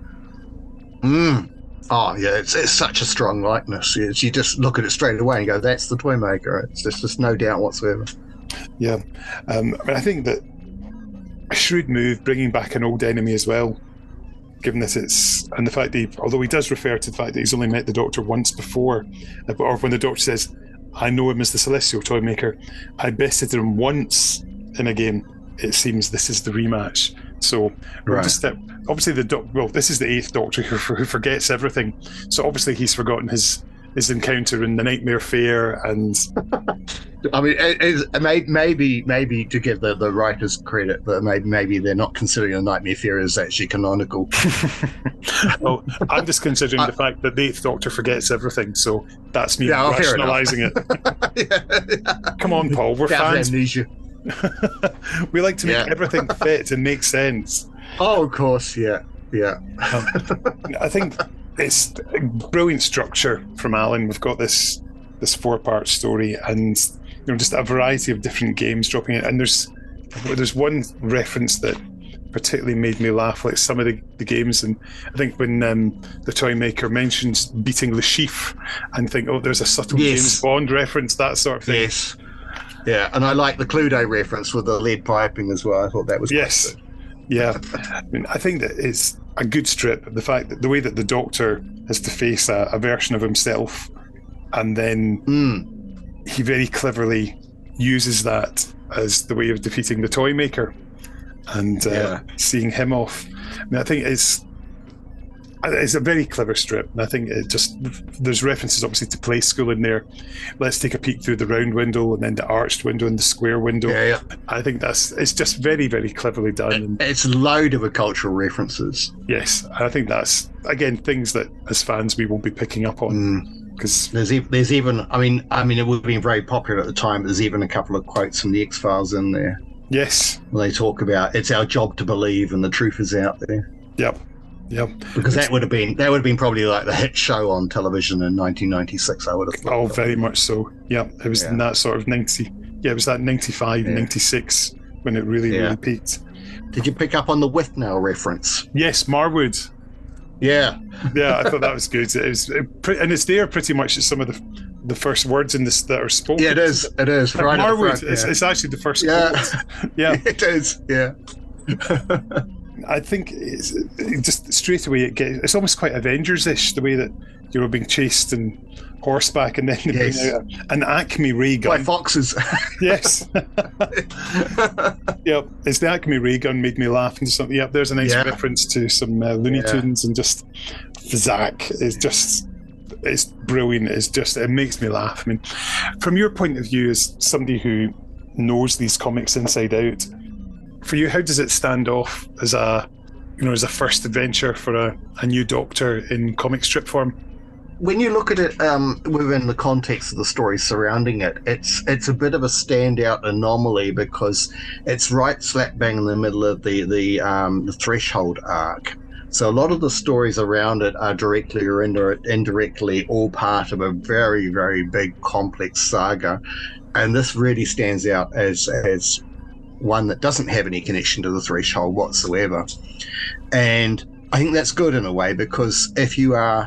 Mm. Oh, yeah, it's, it's such a strong likeness. It's, you just look at it straight away and go, that's the toy maker. It's just, just no doubt whatsoever.
Yeah. Um, I mean, I think that a shrewd move, bringing back an old enemy as well, given that it's, and the fact that he, although he does refer to the fact that he's only met the Doctor once before, or when the Doctor says, I know him as the Celestial toy maker, I bested him once in a game, it seems this is the rematch. So, we're
Right.
just, uh, obviously, the doc, well, this is the eighth Doctor who, who forgets everything. So, obviously, he's forgotten his his encounter in the Nightmare Fair, and
I mean, it, it's, may, maybe maybe to give the, the writers credit, that maybe, maybe they're not considering a Nightmare Fair as actually canonical.
well, I'm just considering the fact that the eighth Doctor forgets everything. So, that's me
Yeah, fair enough.
rationalising it.
yeah.
Come on, Paul, we're
Bouts of
fans.
amnesia.
We like to make
Yeah.
everything fit and make sense.
Oh, of course, yeah, yeah.
I think it's a brilliant structure from Alan. We've got this this four part story, and you know, just a variety of different games dropping it. And there's there's one reference that particularly made me laugh, like some of the, the games. And I think when um, the toy maker mentions beating Le Chiffre, and think, oh, there's a subtle
Yes.
James Bond reference, that sort of thing.
Yes. Yeah, and I like the Cluedo reference with the lead piping as well. I thought that was quite
Yes.
good.
Yeah. I mean, I think that it's a good strip. The fact that the way that the Doctor has to face a, a version of himself, and then
Mm.
he very cleverly uses that as the way of defeating the toy maker and uh,
Yeah.
seeing him off. I mean, I think it's it's a very clever strip, and I think it just there's references obviously to Play School in there. Let's take a peek through the round window and then the arched window and the square window.
Yeah, yeah.
I think that's it's just very very cleverly done. And
It's loaded with cultural references.
yes, I think that's again things that as fans we will be picking up on
Mm.
because
There's e- there's even I mean I mean it would have been very popular at the time. But there's even a couple of quotes from the X Files in there
yes,
where they talk about it's our job to believe and the truth is out there.
yep, yep.
Because that would have been that would have been probably like the hit show on television in nineteen ninety-six. I would have thought.
Oh, very much so. Yeah, it was
Yeah.
in that sort of ninety. Yeah, it was that ninety-five,
Yeah.
ninety-six when it really,
Yeah.
really peaked.
Did you pick up on the Withnail reference?
Yes, Marwood.
Yeah,
Yeah, I thought that was good. It was, it, pre- and it's there pretty much at some of the the first words in this that are spoken.
yeah, it is. It is
Like
right at the
Marwood.
front,
It's,
yeah.
it's actually the first.
Yeah.
quote. Yeah.
It is. Yeah.
I think it's, it just straight away it gets. It's almost quite Avengers-ish the way that you're being chased and horseback, and then they bring
Yes.
out an Acme ray
By
gun.
foxes.
Yes. Yep, it's the Acme ray gun made me laugh and something. Yep, there's a nice
Yeah.
reference to some uh, Looney
Yeah.
Tunes, and just Zach is just it's brilliant. It's just it makes me laugh. I mean, from your point of view as somebody who knows these comics inside out, for you, how does it stand off as a you know as a first adventure for a, a new Doctor in comic strip form?
when you look at it um, within the context of the story surrounding it, it's it's a bit of a standout anomaly because it's right slap bang in the middle of the the, um, the Threshold arc. So a lot of the stories around it are directly or indirectly all part of a very, very big, complex saga, and this really stands out as as one that doesn't have any connection to the Threshold whatsoever. And I think that's good in a way, because if you are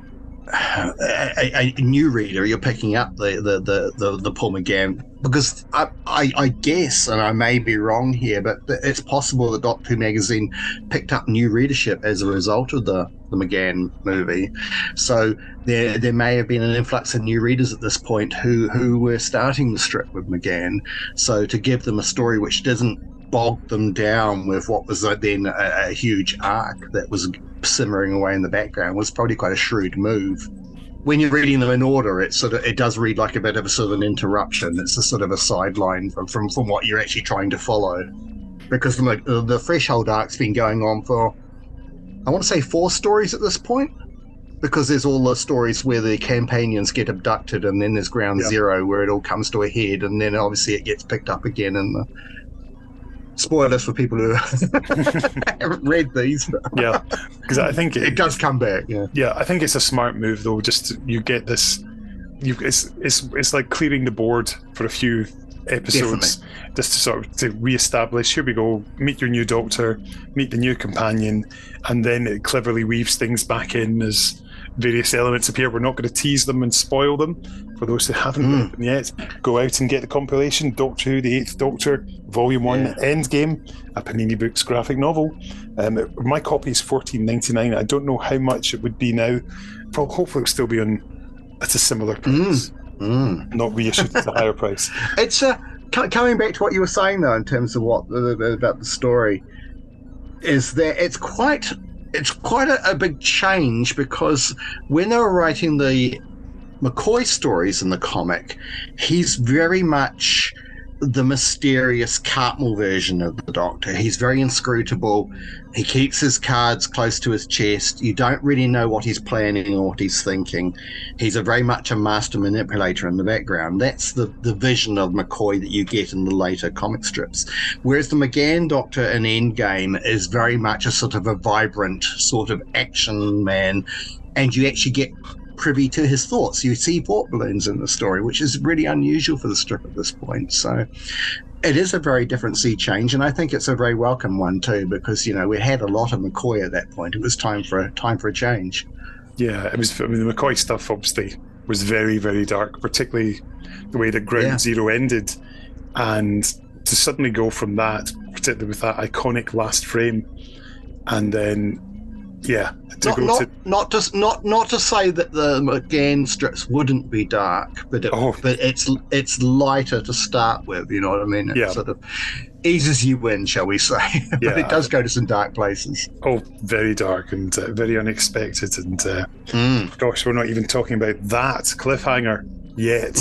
A, a, a new reader, you're picking up the the the, the, the Paul McGann, because I, I I guess, and I may be wrong here, but it's possible that Doctor Who magazine picked up new readership as a result of the, the McGann movie. So there there may have been an influx of new readers at this point who who were starting the strip with McGann. So to give them a story which doesn't bog them down with what was then a, a huge arc that was simmering away in the background was probably quite a shrewd move. When you're reading them in order, it sort of it does read like a bit of a sort of an interruption. It's a sort of a sideline from from, from what you're actually trying to follow, because the, the Threshold arc's been going on for, I want to say, four stories at this point, because there's all the stories where the Campanians get abducted, and then there's Ground
yeah.
Zero where it all comes to a head, and then obviously it gets picked up again in the spoilers for people who haven't read these.
Yeah, because I think
it, it does come back. Yeah,
yeah, I think it's a smart move though. Just to, you get this, you it's it's it's like clearing the board for a few episodes, Definitely. just to sort of to re-establish. Here we go. Meet your new Doctor, meet the new companion, and then it cleverly weaves things back in as various elements appear. We're not going to tease them and spoil them for those who haven't
Mm.
read them yet. Go out and get the compilation, Doctor Who, the Eighth Doctor, Volume One,
Yeah.
Endgame, a Panini Books graphic novel. Um, my copy is fourteen ninety-nine. I don't know how much it would be now. Probably, hopefully, it'll still be on at a similar price,
Mm.
not reissued at a higher price.
It's uh, c- coming back to what you were saying though, in terms of what uh, about the story, is that it's quite it's quite a, a big change, because when they were writing the McCoy stories in the comic, he's very much the mysterious Cartmel version of the Doctor. He's very inscrutable. He keeps his cards close to his chest. You don't really know what he's planning or what he's thinking. He's a very much a master manipulator in the background. That's the, the vision of McCoy that you get in the later comic strips. Whereas the McGann Doctor in Endgame is very much a sort of a vibrant sort of action man, and you actually get privy to his thoughts. You see thought balloons in the story, which is really unusual for the strip at this point. So it is a very different sea change, and I think it's a very welcome one too, because, you know, we had a lot of McCoy at that point. It was time for a time for a change.
Yeah, it was. I mean, the McCoy stuff obviously was very, very dark, particularly the way that Ground
Yeah.
Zero ended, and to suddenly go from that, particularly with that iconic last frame, and then yeah, to
Not,
go
not,
to
not just not not to say that the McGann strips wouldn't be dark, but it,
Oh.
but it's it's lighter to start with. You know what I mean? It
Yeah.
sort of eases you in, shall we say? But
Yeah.
it does go to some dark places.
oh, very dark and uh, very unexpected, and uh,
Mm.
gosh, we're not even talking about that cliffhanger yet.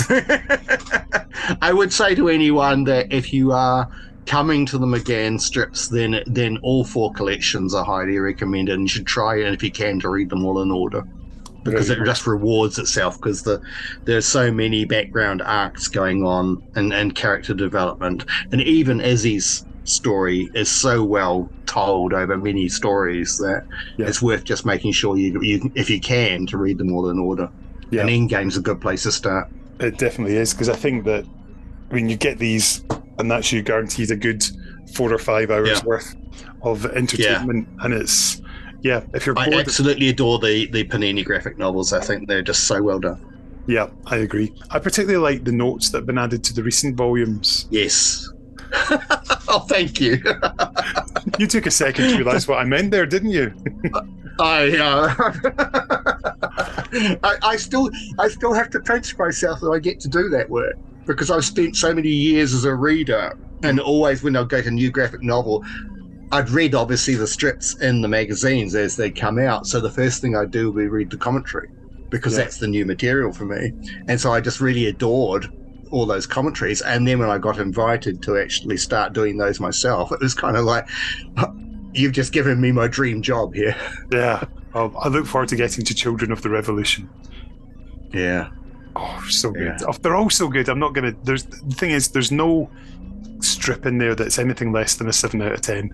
I would say to anyone that if you are coming to the McGann strips, then then all four collections are highly recommended, and you should try, and if you can, to read them all in order, because
Very
it just rewards itself, because the there's so many background arcs going on, and, and character development, and even Izzy's story is so well told over many stories that
Yeah.
it's worth just making sure you, you if you can, to read them all in order.
Yeah.
And Endgame's a good place to start.
It definitely is, because I think that when you get these, and that's you guaranteed a good four or five hours
Yeah.
worth of entertainment, and it's yeah. If you're
I
bored,
absolutely adore the, the Panini graphic novels. I think they're just so well done.
yeah, I agree. I particularly like the notes that have been added to the recent volumes.
Yes. Oh, thank you.
You took a second to realise what I meant there, didn't you?
I, uh, I I still I still have to pinch myself that I get to do that work, because I've spent so many years as a reader, and always when I'll go to a new graphic novel, I'd read obviously the strips in the magazines as they come out. So the first thing I do will be read the commentary, because
Yeah.
that's the new material for me. And so I just really adored all those commentaries. And then when I got invited to actually start doing those myself, it was kind of like, you've just given me my dream job here.
Yeah. Well, I look forward to getting to Children of the Revolution.
Yeah.
Oh, so good.
Yeah.
Oh, they're all so good. I'm not gonna. There's the thing is, there's no strip in there that's anything less than a seven out of ten.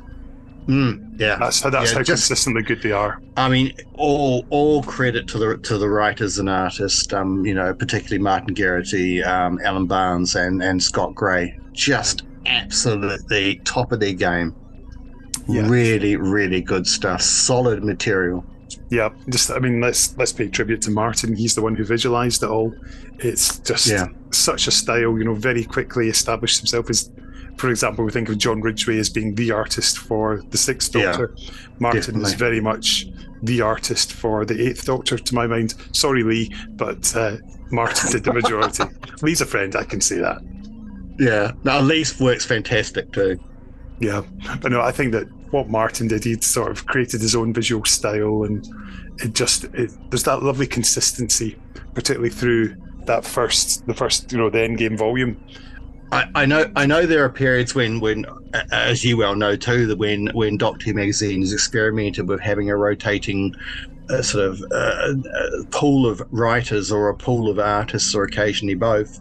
Mm, yeah.
That's how that's
Yeah,
how
just-
consistently good they are.
I mean, all all credit to the to the writers and artists. Um, you know, particularly Martin Geraghty, um, Alan Barnes, and and Scott Gray. Just absolutely top of their game.
Yeah.
Really, really good stuff. Solid material.
Yeah, just I mean, let's let's pay tribute to Martin. He's the one who visualized it all. It's just
Yeah.
such a style, you know, very quickly established himself as, for example, we think of John Ridgway as being the artist for the Sixth
Yeah,
Doctor. Martin
definitely.
is very much the artist for the Eighth Doctor, to my mind. Sorry, Lee, but uh, Martin did the majority. Lee's a friend, I can say that.
Yeah. Now, Leaf works fantastic too.
Yeah, but no, I think that what Martin did, he'd sort of created his own visual style, and it just it, there's that lovely consistency, particularly through that first, the first, you know, the Endgame volume.
I, I know. I know there are periods when, when, uh, as you well know too, that when when Doctor Who magazine has experimented with having a rotating uh, sort of uh, uh, pool of writers or a pool of artists, or occasionally both,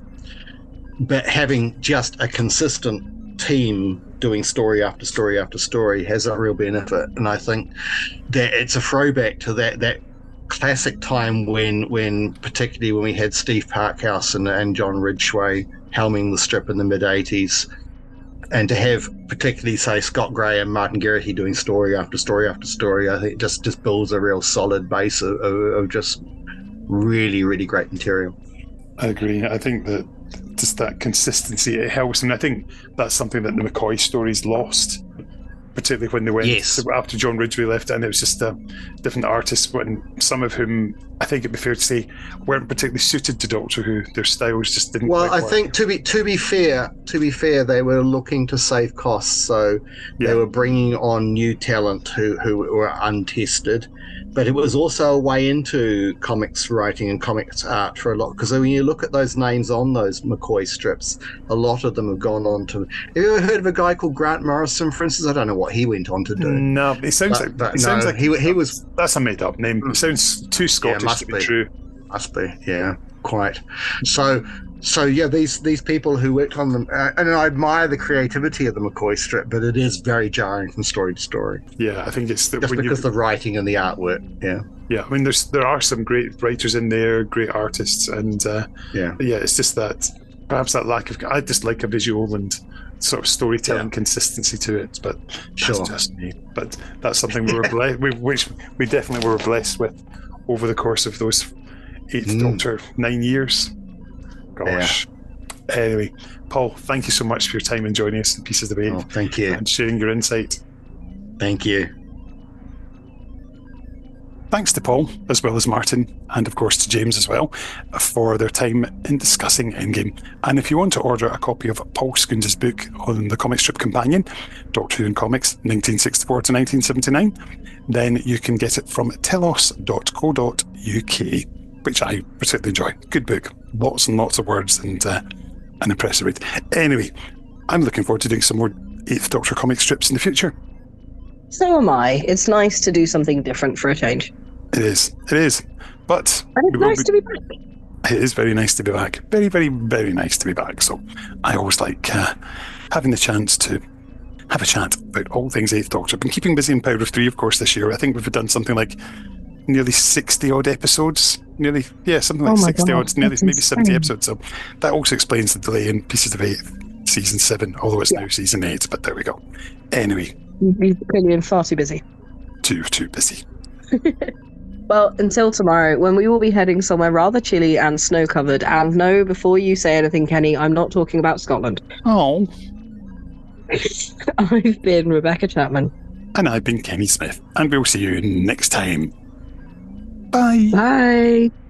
but having just a consistent team doing story after story after story has a real benefit. And I think that it's a throwback to that that classic time when when particularly when we had Steve Parkhouse and, and John Ridgway helming the strip in the mid eighties, and to have particularly say Scott Gray and Martin Geraghty doing story after story after story, I think just just builds a real solid base of, of, of just really really great material.
I agree. I think that just that consistency, it helps, and I think that's something that the McCoy stories lost, particularly when they went
Yes.
after John Ridgway left, and it was just uh, different artists, and some of whom I think it'd be fair to say weren't particularly suited to Doctor Who. Their styles just didn't.
Well,
quite
I
work.
think to be to be fair, to be fair, they were looking to save costs, so
Yeah.
they were bringing on new talent who who were untested. But it was also a way into comics writing and comics art for a lot. Because when you look at those names on those McCoy strips, a lot of them have gone on to. Have you ever heard of a guy called Grant Morrison, for instance? I don't know what he went on to do.
No, it sounds
But-
like
but
it sounds
no,
like
he he was
that's a made up name. It sounds too Scottish
must
to be,
be.
true.
Must be, yeah, quite. So, so yeah, these these people who worked on them, uh, and I admire the creativity of the McCoy strip, but it is very jarring from story to story,
Yeah, I think it's that
just
when
because
you,
the writing and the artwork. Yeah,
yeah, I mean, there's there are some great writers in there, great artists, and uh,
yeah,
yeah, it's just that perhaps that lack of. I just like a visual and sort of storytelling
Yeah.
consistency to it, but
Sure.
that's just me. But that's something we were blessed, we, which we definitely were blessed with over the course of those Eighth
Mm.
Doctor nine years. Gosh. Anyway, Paul, thank you so much for your time and joining us in Pieces of Eight
Oh, thank you,
and sharing your insight.
thank you.
Thanks to Paul, as well as Martin, and of course to James as well, for their time in discussing Endgame. And if you want to order a copy of Paul Skoun's book on the comic strip companion, Doctor Who in Comics, nineteen sixty-four to nineteen seventy-nine, then you can get it from telos dot co dot U K, which I particularly enjoy. Good book, lots and lots of words, and uh, an impressive read. Anyway, I'm looking forward to doing some more Eighth Doctor comic strips in the future.
So am I. It's nice to do something different for a change.
It is, it is. But
And it's
we will
nice
be-
to be back.
It is very nice to be back. Very, very, very nice to be back. So I always like uh, having the chance to have a chat about all things Eighth Doctor. I've been keeping busy in Power of Three, of course, this year. I think we've done something like nearly sixty odd episodes. Nearly, yeah, something like
Oh my
sixty
God,
odd, nearly
that's
maybe seventy
insane.
episodes. So that also explains the delay in Pieces of Eight season seven, although it's
Yeah.
now season eight. But there we go. Anyway,
You've clearly been far too busy.
too, too busy.
Well, until tomorrow, when we will be heading somewhere rather chilly and snow-covered. And no, before you say anything, Kenny, I'm not talking about Scotland.
Oh,
I've been Rebecca Chapman.
and I've been Kenny Smith, and we'll see you next time. Bye.
Bye.